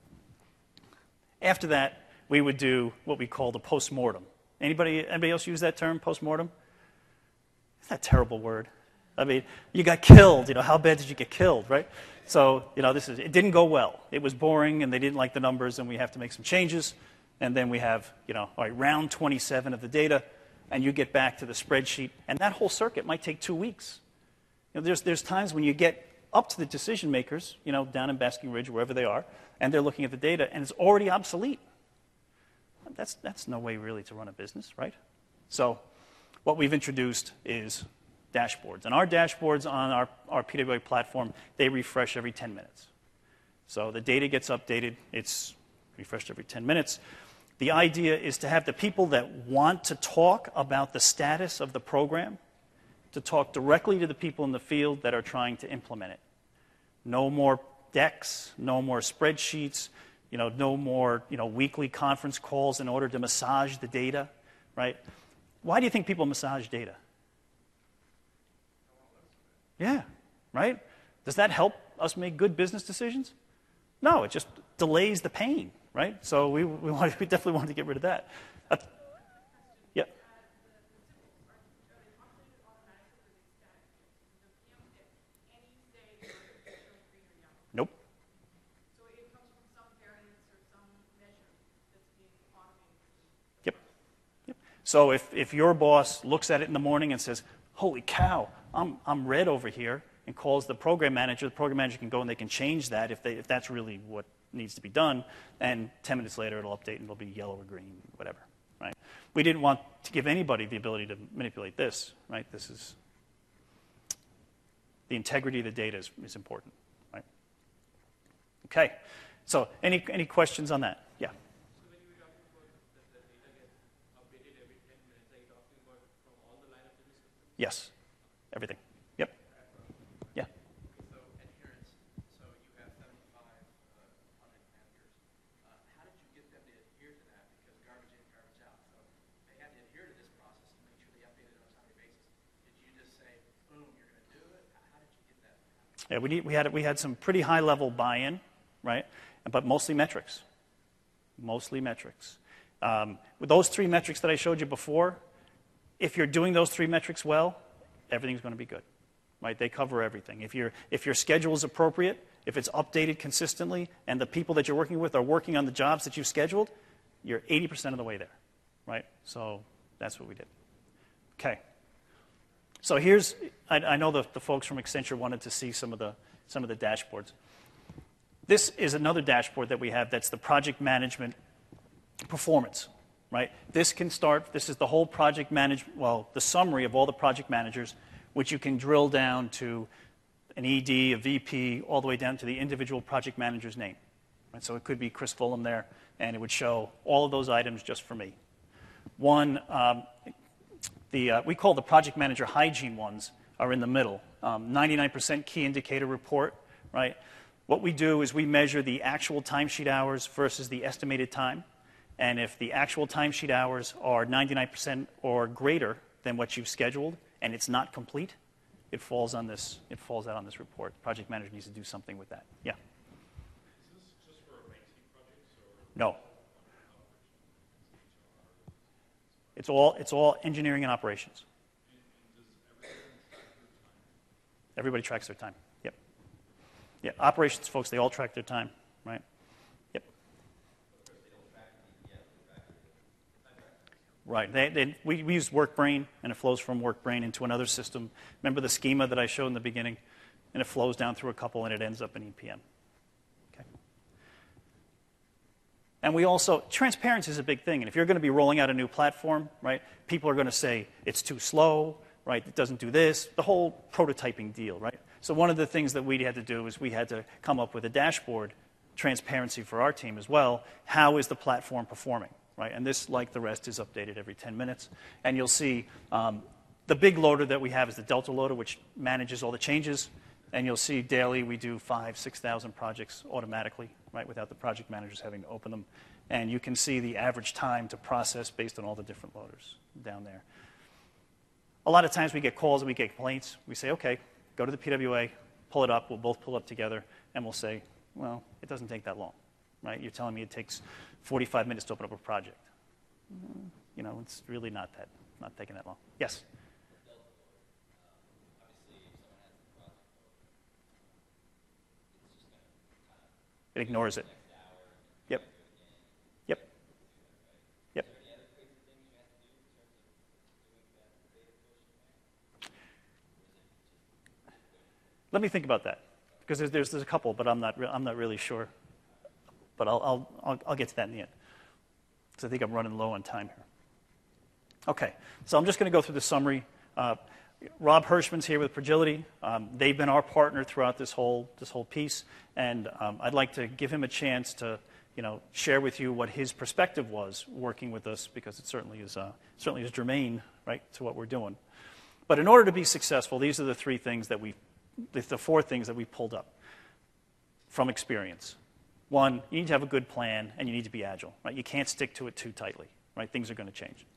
Speaker 1: after that, we would do what we call the postmortem. Anybody, anybody else use that term, postmortem? It's that terrible word. I mean, you got killed. You know, how bad did you get killed, right? So, you know, this is, it didn't go well. It was boring, and they didn't like the numbers, and we have to make some changes. And then we have, you know, all right, round twenty-seven of the data, and you get back to the spreadsheet, and that whole circuit might take two weeks. You know, there's, there's times when you get up to the decision makers, you know, down in Basking Ridge, wherever they are, and they're looking at the data, and it's already obsolete. That's, that's no way really to run a business, right? So what we've introduced is dashboards. And our dashboards on our, our P W A platform, they refresh every ten minutes. So the data gets updated. It's refreshed every ten minutes. The idea is to have the people that want to talk about the status of the program to talk directly to the people in the field that are trying to implement it. No more decks, no more spreadsheets, you know, no more, you know, weekly conference calls in order to massage the data, right? Why do you think people massage data? Yeah, right? Does that help us make good business decisions? No, it just delays the pain, right? So we, we, want, we definitely wanted to get rid of that. Uh, yeah. Nope.
Speaker 3: So it comes from some variance or some measure that's being automated.
Speaker 1: Yep. Yep. So if, if your boss looks at it in the morning and says, holy cow, I'm, I'm red over here, and calls the program manager, the program manager can go and they can change that if, they, if that's really what needs to be done, and ten minutes later it'll update and it'll be yellow or green, whatever, right? We didn't want to give anybody the ability to manipulate this, right? This is, the integrity of the data is, is important, right? Okay, so any, any questions on that? Yeah.
Speaker 2: So when you were talking about that the data gets updated every ten minutes, are you talking about from all the line of business systems?
Speaker 1: Yes, everything. Yep. Yeah. Yeah, we, need, we, had, we had some pretty high-level buy-in, right? But mostly metrics. Mostly metrics. Um, with those three metrics that I showed you before, if you're doing those three metrics well, everything's going to be good, right? They cover everything. If, you're, if your schedule is appropriate, if it's updated consistently, and the people that you're working with are working on the jobs that you've scheduled, you're eighty percent of the way there, right? So that's what we did. Okay. So here's, I, I know the, the folks from Accenture wanted to see some of the, some of the dashboards. This is another dashboard that we have that's the project management performance, right? This can start, this is the whole project management, well, the summary of all the project managers, which you can drill down to an E D, a V P, all the way down to the individual project manager's name. Right? So it could be Chris Fulham there, and it would show all of those items just for me. One, um, the, uh, we call the project manager hygiene ones, are in the middle. Um, ninety-nine percent key indicator report, right? What we do is we measure the actual timesheet hours versus the estimated time. And if the actual timesheet hours are ninety-nine percent or greater than what you've scheduled, and it's not complete, it falls on this, it falls out on this report. The project manager needs to do something with that. Yeah?
Speaker 2: Is this just for I T projects? Or
Speaker 1: No. It's all, it's all engineering and operations. Everybody tracks their time. Yep. Yeah, operations folks, they all track their time, right? Yep. Right. They, they, we, we use WorkBrain, and it flows from WorkBrain into another system. Remember the schema that I showed in the beginning? And it flows down through a couple, and it ends up in E P M. Okay. And we also, transparency is a big thing. And if you're going to be rolling out a new platform, right, people are going to say it's too slow, right, it doesn't do this, the whole prototyping deal, right? So one of the things that we had to do is we had to come up with a dashboard, transparency for our team as well. How is the platform performing, right? And this, like the rest, is updated every ten minutes. And you'll see um, the big loader that we have is the Delta loader, which manages all the changes. And you'll see daily we do five, six thousand projects automatically, right, without the project managers having to open them. And you can see the average time to process based on all the different loaders down there. A lot of times we get calls and we get complaints. We say, okay, go to the P W A, pull it up. We'll both pull up together, and we'll say, well, it doesn't take that long, right? You're telling me it takes forty-five minutes to open up a project. You know, it's really not that, not taking that long. Yes? It ignores it. Yep. Yep. Yep. Let me think about that, because there's, there's, there's a couple, but I'm not, re- I'm not really sure. But I'll, I'll, I'll, I'll get to that in the end, because I think I'm running low on time here. Okay, so I'm just going to go through the summary. Uh, Rob Hirschman's here with Progility. Um, they've been our partner throughout this whole, this whole piece, and um, I'd like to give him a chance to, you know, share with you what his perspective was working with us, because it certainly is, uh, certainly is germane, right, to what we're doing. But in order to be successful, these are the three things that we The, the four things that we pulled up from experience. One, you need to have a good plan, and you need to be agile, right? You can't stick to it too tightly, right? Things are going to change.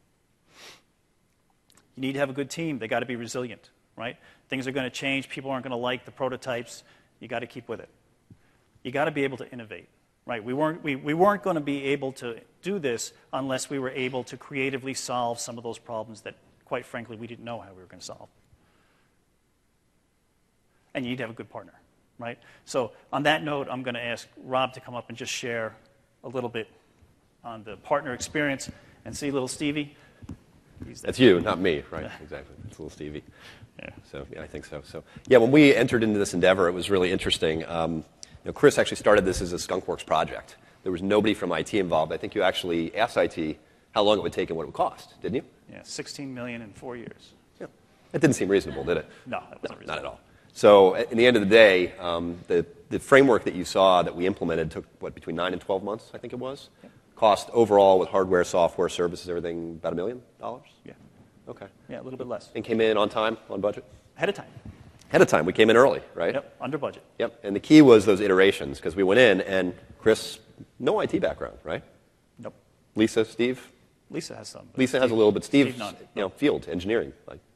Speaker 1: You need to have a good team. They got to be resilient, right? Things are going to change. People aren't going to like the prototypes. You got to keep with it. You got to be able to innovate, right? We weren't, we, we weren't going to be able to do this unless we were able to creatively solve some of those problems that, quite frankly, we didn't know how we were going to solve. And you need to have a good partner, right? So on that note, I'm going to ask Rob to come up and just share a little bit on the partner experience. And see little Stevie?
Speaker 4: That's you, not me, right? Yeah. Exactly. It's little Stevie.
Speaker 1: Yeah.
Speaker 4: So yeah, I think so. So yeah, when we entered into this endeavor, it was really interesting. Um, you know, Chris actually started this as a Skunkworks project. There was nobody from I T involved. I think you actually asked I T how long it would take and what it would cost, didn't you?
Speaker 1: Yeah, sixteen million dollars in four years.
Speaker 4: Yeah. That didn't seem reasonable, did it?
Speaker 1: No, that wasn't
Speaker 4: no,
Speaker 1: reasonable.
Speaker 4: Not at all. So in the end of the day, um, the, the framework that you saw that we implemented took, what, between nine and twelve months, I think it was? Yeah. Cost overall with hardware, software, services, everything, about a million dollars?
Speaker 1: Yeah.
Speaker 4: Okay.
Speaker 1: Yeah, a little bit less.
Speaker 4: And came in on time, on budget?
Speaker 1: Ahead of time.
Speaker 4: Ahead of time. We came in early, right?
Speaker 1: Yep, under budget.
Speaker 4: Yep. And the key was those iterations, because we went in, and Chris, no I T background, right?
Speaker 1: Nope.
Speaker 4: Lisa, Steve?
Speaker 1: Lisa has some.
Speaker 4: Lisa
Speaker 1: Steve,
Speaker 4: has a little, but Steve,
Speaker 1: Steve none.
Speaker 4: you know, field engineering, like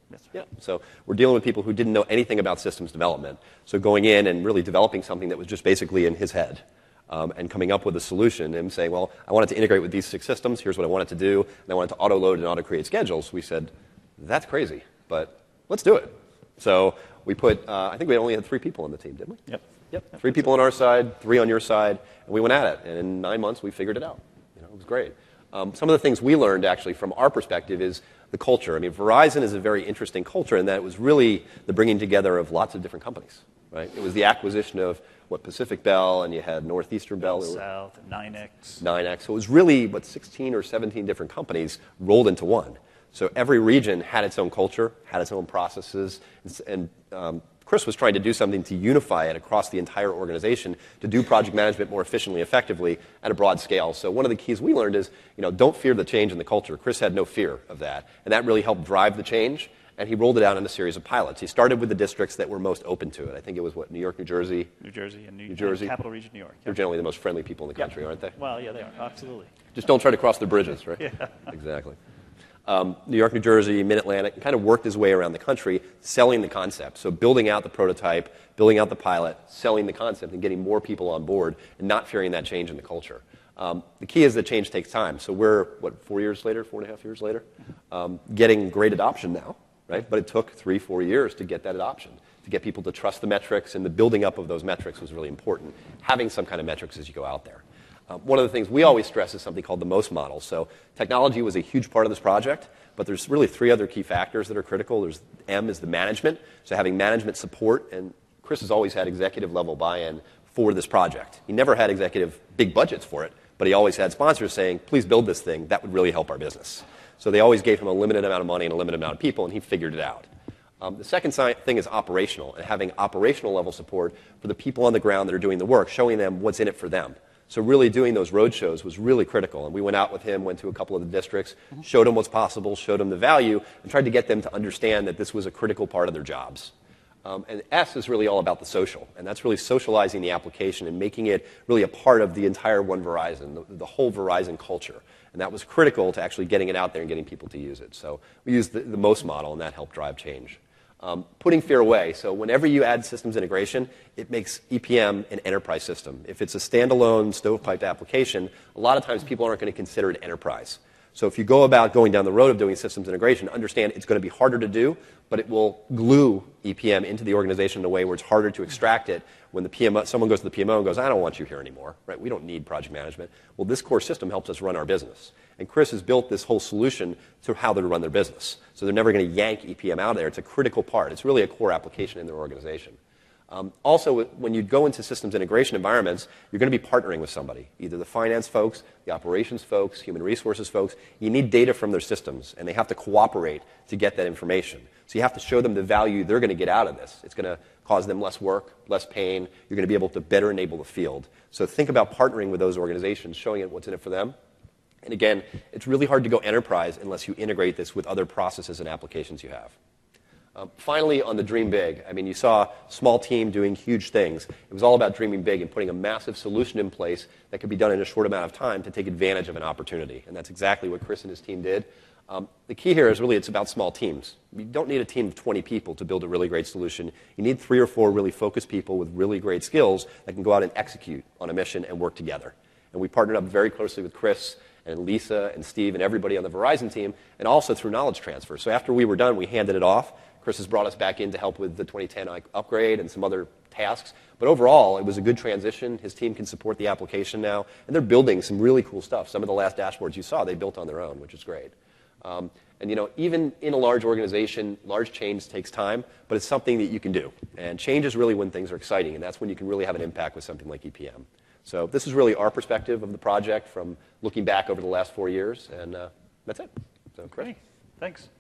Speaker 1: That's right.
Speaker 4: Yeah. So we're dealing with people who didn't know anything about systems development. So going in and really developing something that was just basically in his head. Um, and coming up with a solution and saying, well, I want it to integrate with these six systems. Here's what I want it to do. And I want it to auto-load and auto-create schedules. We said, that's crazy, but let's do it. So we put, uh, I think we only had three people on the team, didn't we?
Speaker 1: Yep.
Speaker 4: Yep. Three people on our side, three on your side, and we went at it. And in nine months, we figured it out. You know, it was great. Um, some of the things we learned, actually, from our perspective is the culture. I mean, Verizon is a very interesting culture in that it was really the bringing together of lots of different companies, right? It was the acquisition of what Pacific Bell, and you had Northeastern Bell.
Speaker 1: South, nine X.
Speaker 4: nine X. So it was really, what, sixteen or seventeen different companies rolled into one. So every region had its own culture, had its own processes, and um, Chris was trying to do something to unify it across the entire organization to do project management more efficiently, effectively, at a broad scale. So one of the keys we learned is, you know, don't fear the change in the culture. Chris had no fear of that, and that really helped drive the change. And he rolled it out in a series of pilots. He started with the districts that were most open to it. I think it was, what, New York, New Jersey?
Speaker 1: New Jersey and New,
Speaker 4: New Jersey.
Speaker 1: And Capital Region New York.
Speaker 4: They're
Speaker 1: Yep.
Speaker 4: generally the most friendly people in the country,
Speaker 1: Yep.
Speaker 4: aren't they?
Speaker 1: Well, yeah, they are. Absolutely.
Speaker 4: Just don't try to cross the bridges, right?
Speaker 1: Yeah.
Speaker 4: Exactly. Um, New York, New Jersey, Mid-Atlantic, kind of worked his way around the country selling the concept. So building out the prototype, building out the pilot, selling the concept, and getting more people on board, and not fearing that change in the culture. Um, the key is that change takes time. So we're, what, four years later, four and a half years later, um, getting great adoption now. Right? But it took three, four years to get that adoption, to get people to trust the metrics, and the building up of those metrics was really important, having some kind of metrics as you go out there. Um, one of the things we always stress is something called the MOST model. So technology was a huge part of this project, but there's really three other key factors that are critical. There's M is the management, so having management support, and Chris has always had executive level buy-in for this project. He never had executive big budgets for it, but he always had sponsors saying, please build this thing, that would really help our business. So they always gave him a limited amount of money and a limited amount of people, and he figured it out. Um, the second si- thing is operational, and having operational level support for the people on the ground that are doing the work, showing them what's in it for them. So really doing those road shows was really critical. And we went out with him, went to a couple of the districts, showed them what's possible, showed them the value, and tried to get them to understand that this was a critical part of their jobs. Um, and S is really all about the social, and that's really socializing the application and making it really a part of the entire One Verizon, the, the whole Verizon culture. And that was critical to actually getting it out there and getting people to use it. So we used the, the MOST model, and that helped drive change. Um, putting fear away. So whenever you add systems integration, it makes E P M an enterprise system. If it's a standalone stovepiped application, a lot of times people aren't going to consider it enterprise. So if you go about going down the road of doing systems integration, understand it's going to be harder to do, but it will glue E P M into the organization in a way where it's harder to extract it when the P M O, someone goes to the P M O and goes, I don't want you here anymore. Right? We don't need project management. Well, this core system helps us run our business. And Chris has built this whole solution to how they run their business. So they're never going to yank E P M out of there. It's a critical part. It's really a core application in their organization. Um, also, when you go into systems integration environments, you're going to be partnering with somebody, either the finance folks, the operations folks, human resources folks. You need data from their systems, and they have to cooperate to get that information. So you have to show them the value they're going to get out of this. It's going to cause them less work, less pain. You're going to be able to better enable the field. So think about partnering with those organizations, showing it what's in it for them. And again, it's really hard to go enterprise unless you integrate this with other processes and applications you have. Um, finally, on the dream big, I mean, you saw a small team doing huge things. It was all about dreaming big and putting a massive solution in place that could be done in a short amount of time to take advantage of an opportunity. And that's exactly what Chris and his team did. Um, the key here is really it's about small teams. You don't need a team of twenty people to build a really great solution. You need three or four really focused people with really great skills that can go out and execute on a mission and work together. And we partnered up very closely with Chris and Lisa and Steve and everybody on the Verizon team, and also through knowledge transfer. So after we were done, we handed it off. Chris has brought us back in to help with the twenty ten upgrade and some other tasks. But overall, it was a good transition. His team can support the application now, and they're building some really cool stuff. Some of the last dashboards you saw, they built on their own, which is great. Um, and, you know, even in a large organization, large change takes time, but it's something that you can do. And change is really when things are exciting, and that's when you can really have an impact with something like E P M. So this is really our perspective of the project from looking back over the last four years, and uh, that's it. So, Chris.
Speaker 1: Great. Thanks.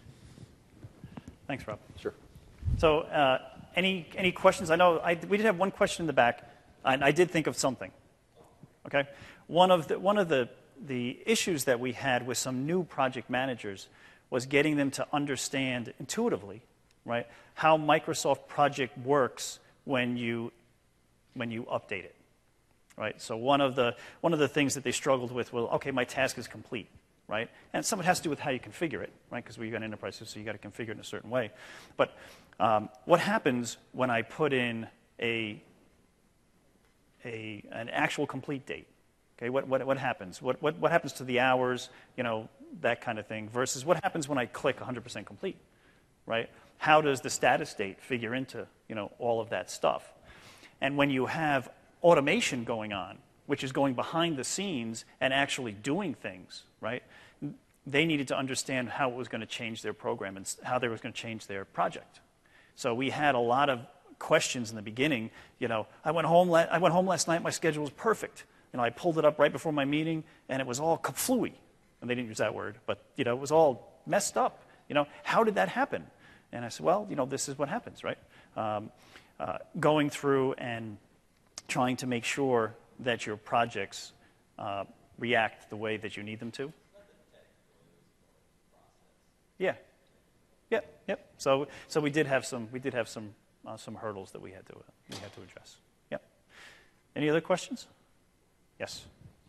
Speaker 1: Thanks, Rob.
Speaker 4: Sure.
Speaker 1: So uh, any, any questions? I know I, we did have one question in the back, and I did think of something. Okay? One of the, one of the, the issues that we had with some new project managers was getting them to understand intuitively, right, how Microsoft Project works when you, when you update it. Right? So one of the one of the things that they struggled with was, okay, my task is complete, right? And some of it has to do with how you configure it, right? Because we've got an enterprise system, so you got to configure it in a certain way. But um, what happens when I put in a, a an actual complete date? Okay, what what what happens? What what what happens to the hours? You know, that kind of thing. Versus what happens when I click one hundred percent complete, right? How does the status date figure into, you know, all of that stuff? And when you have automation going on, which is going behind the scenes and actually doing things, right? They needed to understand how it was going to change their program and how they were going to change their project. So we had a lot of questions in the beginning. You know, I went home. La- I went home last night. My schedule was perfect. You know, I pulled it up right before my meeting, and it was all kaflooey. And they didn't use that word, but you know, it was all messed up. You know, how did that happen? And I said, well, you know, this is what happens, right? Um, uh, going through and trying to make sure that your projects uh, react the way that you need them to. Yeah, yep, yep. So, so we did have some, we did have some, uh, some hurdles that we had to, uh, we had to address. Yep. Any other questions? Yes.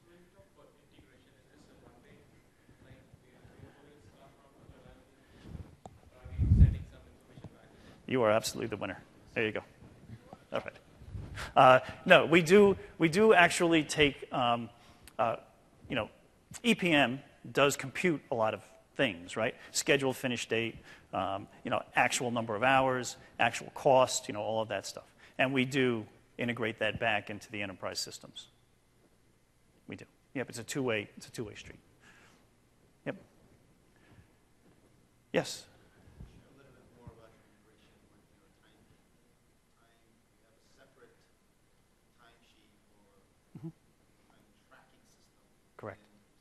Speaker 1: You are absolutely the winner. There you go. All right. Uh, no, we do. We do actually take. Um, uh, you know, E P M does compute a lot of things, right? Scheduled finish date. Um, you know, actual number of hours, actual cost. You know, all of that stuff. And we do integrate that back into the enterprise systems. We do. Yep. It's a two-way. It's a two-way street. Yep. Yes. Correct.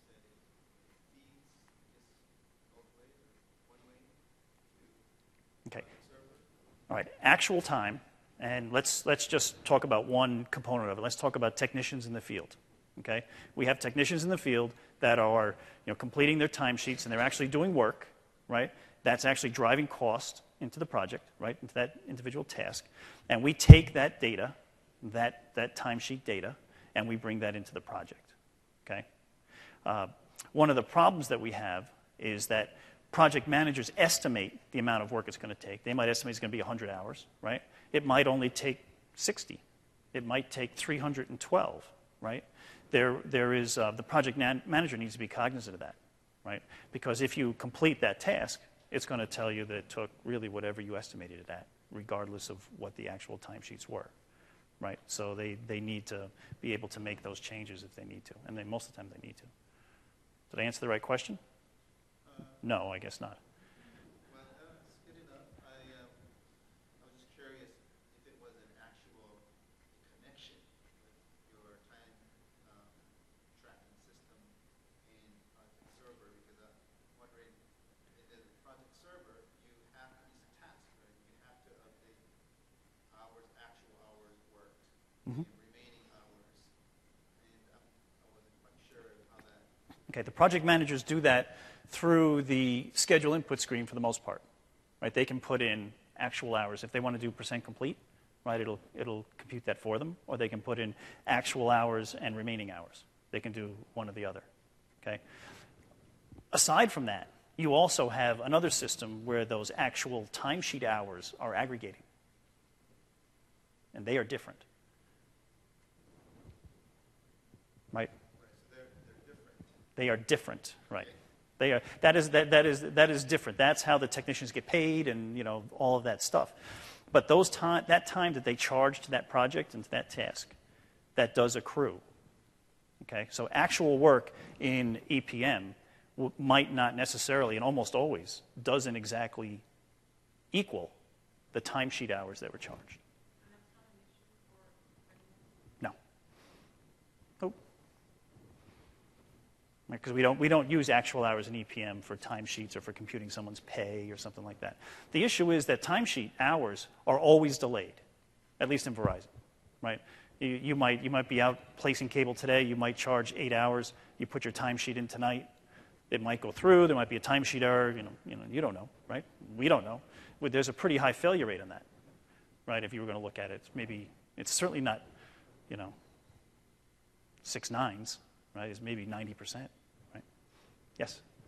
Speaker 1: Okay. All right. Actual time, and let's let's just talk about one component of it. Let's talk about technicians in the field. Okay. We have technicians in the field that are, you know, completing their timesheets and they're actually doing work, right? That's actually driving cost into the project, right, into that individual task, and we take that data, that that timesheet data, and we bring that into the project. Okay. Uh, one of the problems that we have is that project managers estimate the amount of work it's going to take. They might estimate it's going to be one hundred hours, right? It might only take sixty. It might take three hundred twelve, right? There, there is, uh, the project man- manager needs to be cognizant of that, right? Because if you complete that task, it's going to tell you that it took really whatever you estimated it at, regardless of what the actual timesheets were. Right, so they, they need to be able to make those changes if they need to, and they, most of the time they need to. Did I answer the right question? Uh, no, I guess not.
Speaker 5: Well, uh, it's good enough. I, uh, I was just curious if it was an actual connection with your time um, tracking system and project server, because I'm wondering, in the project server, you have these tasks, right? You have to update hours, actual hours worked,
Speaker 1: Mm-hmm.
Speaker 5: and remaining hours, and um, I wasn't quite sure how that.
Speaker 1: Okay, the project managers do that through the schedule input screen for the most part, right? They can put in actual hours. If they want to do percent complete, right, it'll, it'll compute that for them, or they can put in actual hours and remaining hours. They can do one or the other, okay? Aside from that, you also have another system where those actual timesheet hours are aggregating, and they are different, right? They are different, right? They are. That is that that is that is different. That's how the technicians get paid, and you know all of that stuff. But those time, that time that they charge to that project and to that task, that does accrue. Okay, so actual work in E P M w- might not necessarily, and almost always, doesn't exactly equal the timesheet hours that were charged. No. Oh. Because we don't, we don't use actual hours in E P M for timesheets or for computing someone's pay or something like that. The issue is that timesheet hours are always delayed, at least in Verizon, right? You, you, might, you might be out placing cable today. You might charge eight hours. You put your timesheet in tonight. It might go through. There might be a timesheet error. You know, you know, you don't know, right? We don't know. But there's a pretty high failure rate on that, right? If you were going to look at it, it's maybe it's certainly not, you know, six nines, right? It's maybe ninety percent, right? Yes.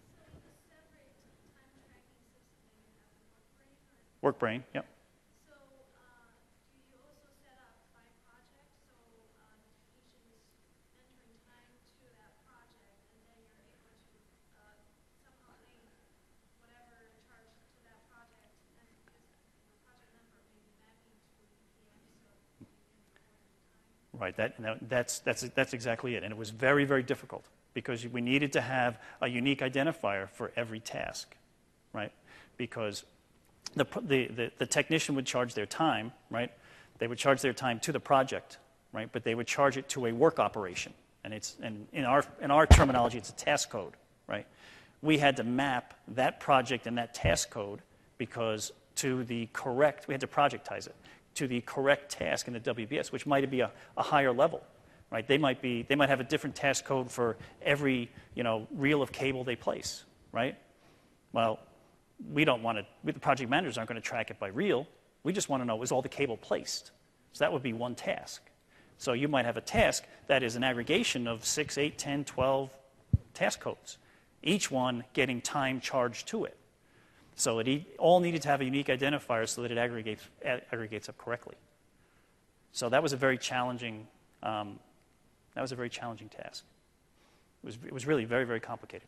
Speaker 1: WorkBrain, yep.
Speaker 6: So, uh, do you also set up by project? So, uh, the technician is entering time to that project, and then you're able to uh, somehow link whatever charge to that project, and because the project number may be mapping to E P M, so you can report in time.
Speaker 1: Right, that, no, that's, that's, that's exactly it. And it was very, very difficult because we needed to have a unique identifier for every task, right? Because the, the, the, the technician would charge their time, right? They would charge their time to the project, right? But they would charge it to a work operation. And, it's, and in, our, in our terminology, it's a task code, right? We had to map that project and that task code because to the correct, we had to projectize it, to the correct task in the W B S, which might be a, a higher level, right? They might be, they might have a different task code for every, you know, reel of cable they place, right? Well, we don't want to, we, the project managers aren't going to track it by reel. We just want to know, is all the cable placed? So that would be one task. So you might have a task that is an aggregation of six, eight, ten, twelve task codes, each one getting time charged to it. So it e- all needed to have a unique identifier so that it aggregates, a- aggregates up correctly. So that was a very challenging, um, that was a very challenging task. It was, it was really very, very complicated.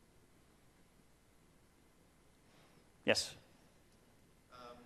Speaker 1: Yes?
Speaker 5: Um,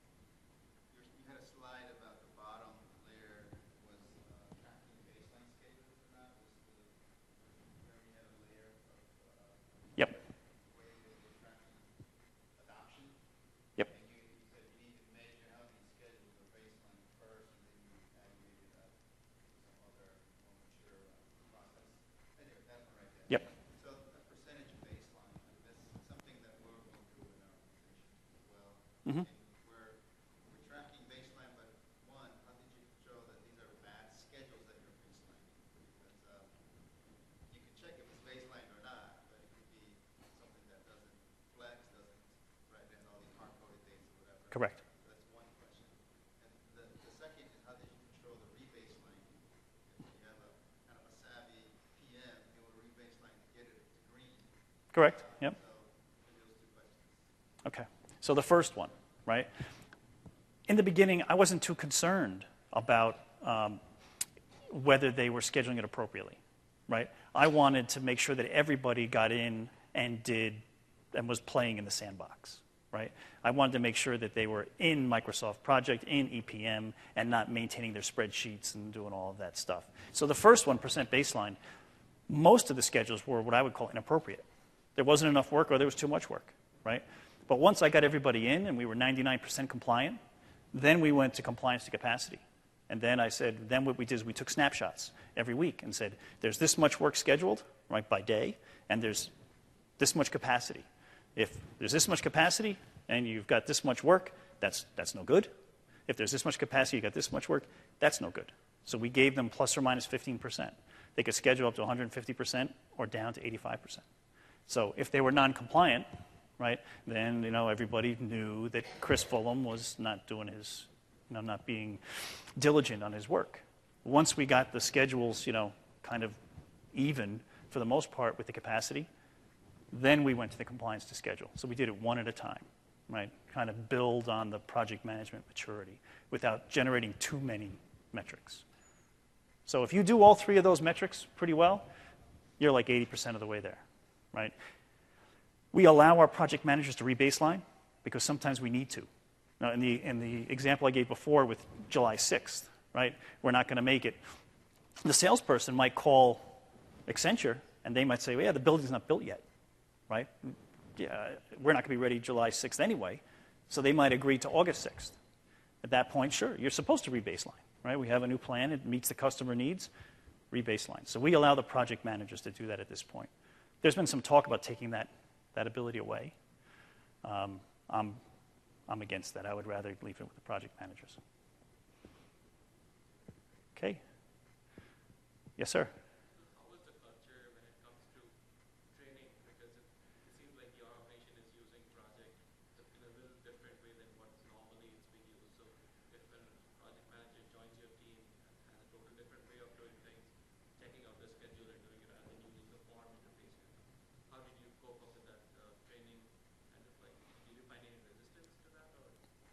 Speaker 5: you you had a slide about the bottom layer was uh, tracking baseline schedules or not? Was the, where we had a layer of uh,
Speaker 1: Yep.
Speaker 5: way they were tracking adoption?
Speaker 1: Yep.
Speaker 5: And you, you said you need to measure how many schedules are baseline first, and then you aggregate it up to some other more mature uh, process. Anyway, that one right there.
Speaker 1: Yep.
Speaker 5: So a percentage of baseline, I mean, that's something that we're going through in our organization as well.
Speaker 1: Mhm.
Speaker 5: And we're, we're tracking baseline, but one, how did you show that these are bad schedules that you're baselining? Because um, you can check if it's baseline or not, but it could be something that doesn't flex, doesn't, right, has all these hard-coded things or whatever.
Speaker 1: Correct.
Speaker 5: So that's one question. And the, the second is how did you control the rebaselining? If you have a kind of a savvy P M, it will rebaseline to get it to green.
Speaker 1: Correct. Yep.
Speaker 5: So those two questions.
Speaker 1: Okay. So the first one, right? In the beginning, I wasn't too concerned about um, whether they were scheduling it appropriately, right? I wanted to make sure that everybody got in and did and was playing in the sandbox, right? I wanted to make sure that they were in Microsoft Project, in E P M, and not maintaining their spreadsheets and doing all of that stuff. So the first one percent baseline, most of the schedules were what I would call inappropriate. There wasn't enough work or there was too much work, right? But once I got everybody in and we were ninety-nine percent compliant, then we went to compliance to capacity. And then I said, then what we did is we took snapshots every week and said, there's this much work scheduled, right, by day, and there's this much capacity. If there's this much capacity and you've got this much work, that's, that's no good. If there's this much capacity, you've got this much work, that's no good. So we gave them plus or minus fifteen percent. They could schedule up to one hundred fifty percent or down to eighty-five percent. So if they were non-compliant, right, then, you know, everybody knew that Chris Fulham was not doing his, you know, not being diligent on his work. Once we got the schedules, you know, kind of even for the most part with the capacity, then we went to the compliance to schedule. So we did it one at a time, right, kind of build on the project management maturity without generating too many metrics. So if you do all three of those metrics pretty well, you're like eighty percent of the way there, right? We allow our project managers to rebaseline because sometimes we need to. Now, in the, in the example I gave before with July sixth, right, we're not going to make it. The salesperson might call Accenture, and they might say, well, yeah, the building's not built yet, right? Yeah, we're not going to be ready July sixth anyway, so they might agree to August sixth. At that point, sure, you're supposed to rebaseline, right? We have a new plan. It meets the customer needs, rebaseline. So we allow the project managers to do that at this point. There's been some talk about taking that that ability away. Um, I'm, I'm against that. I would rather leave it with the project managers. Okay. Yes, sir.
Speaker 2: How is the culture when it comes to training? Because it, it seems like your organization is using project in a little different way than what normally it's being used. So if a project manager joins your team and has a total different way of doing things, checking out the schedule and doing it rather than using the form interface, how did you cope up with that uh, training? And if, like, did you find any resistance to that? Or?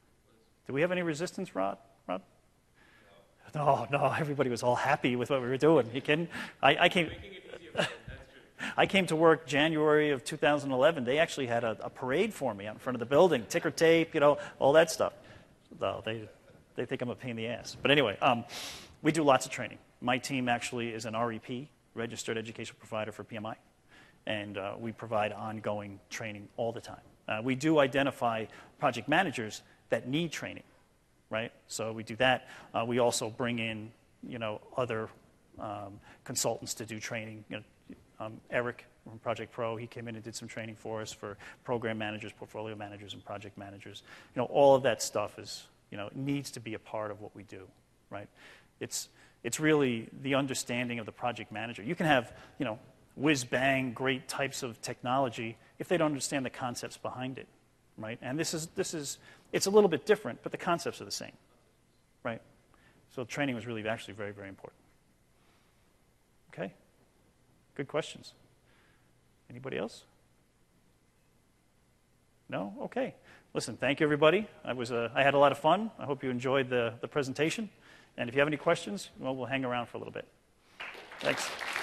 Speaker 1: Do we have any resistance, Rod? Rod? No, no. Everybody was all happy with what we were doing. You kidding? I, I came. I came to work January of two thousand eleven. They actually had a, a parade for me out in front of the building, ticker tape, you know, all that stuff. No, they they think I'm a pain in the ass. But anyway, um, we do lots of training. My team actually is an R E P, Registered Educational Provider for P M I, and uh, we provide ongoing training all the time. Uh, we do identify project managers that need training, right? So we do that. Uh, we also bring in, you know, other um, consultants to do training. You know, um, Eric from Project Pro, he came in and did some training for us for program managers, portfolio managers, and project managers. You know, all of that stuff is, you know, needs to be a part of what we do, right? It's it's really the understanding of the project manager. You can have, you know, whiz-bang, great types of technology if they don't understand the concepts behind it, right? And this is, this is, it's a little bit different, but the concepts are the same, right? So training was really actually very, very important. Okay? Good questions. Anybody else? No? Okay. Listen, thank you, everybody. I, was, uh, I had a lot of fun. I hope you enjoyed the, the presentation. And if you have any questions, well, we'll hang around for a little bit. Thanks.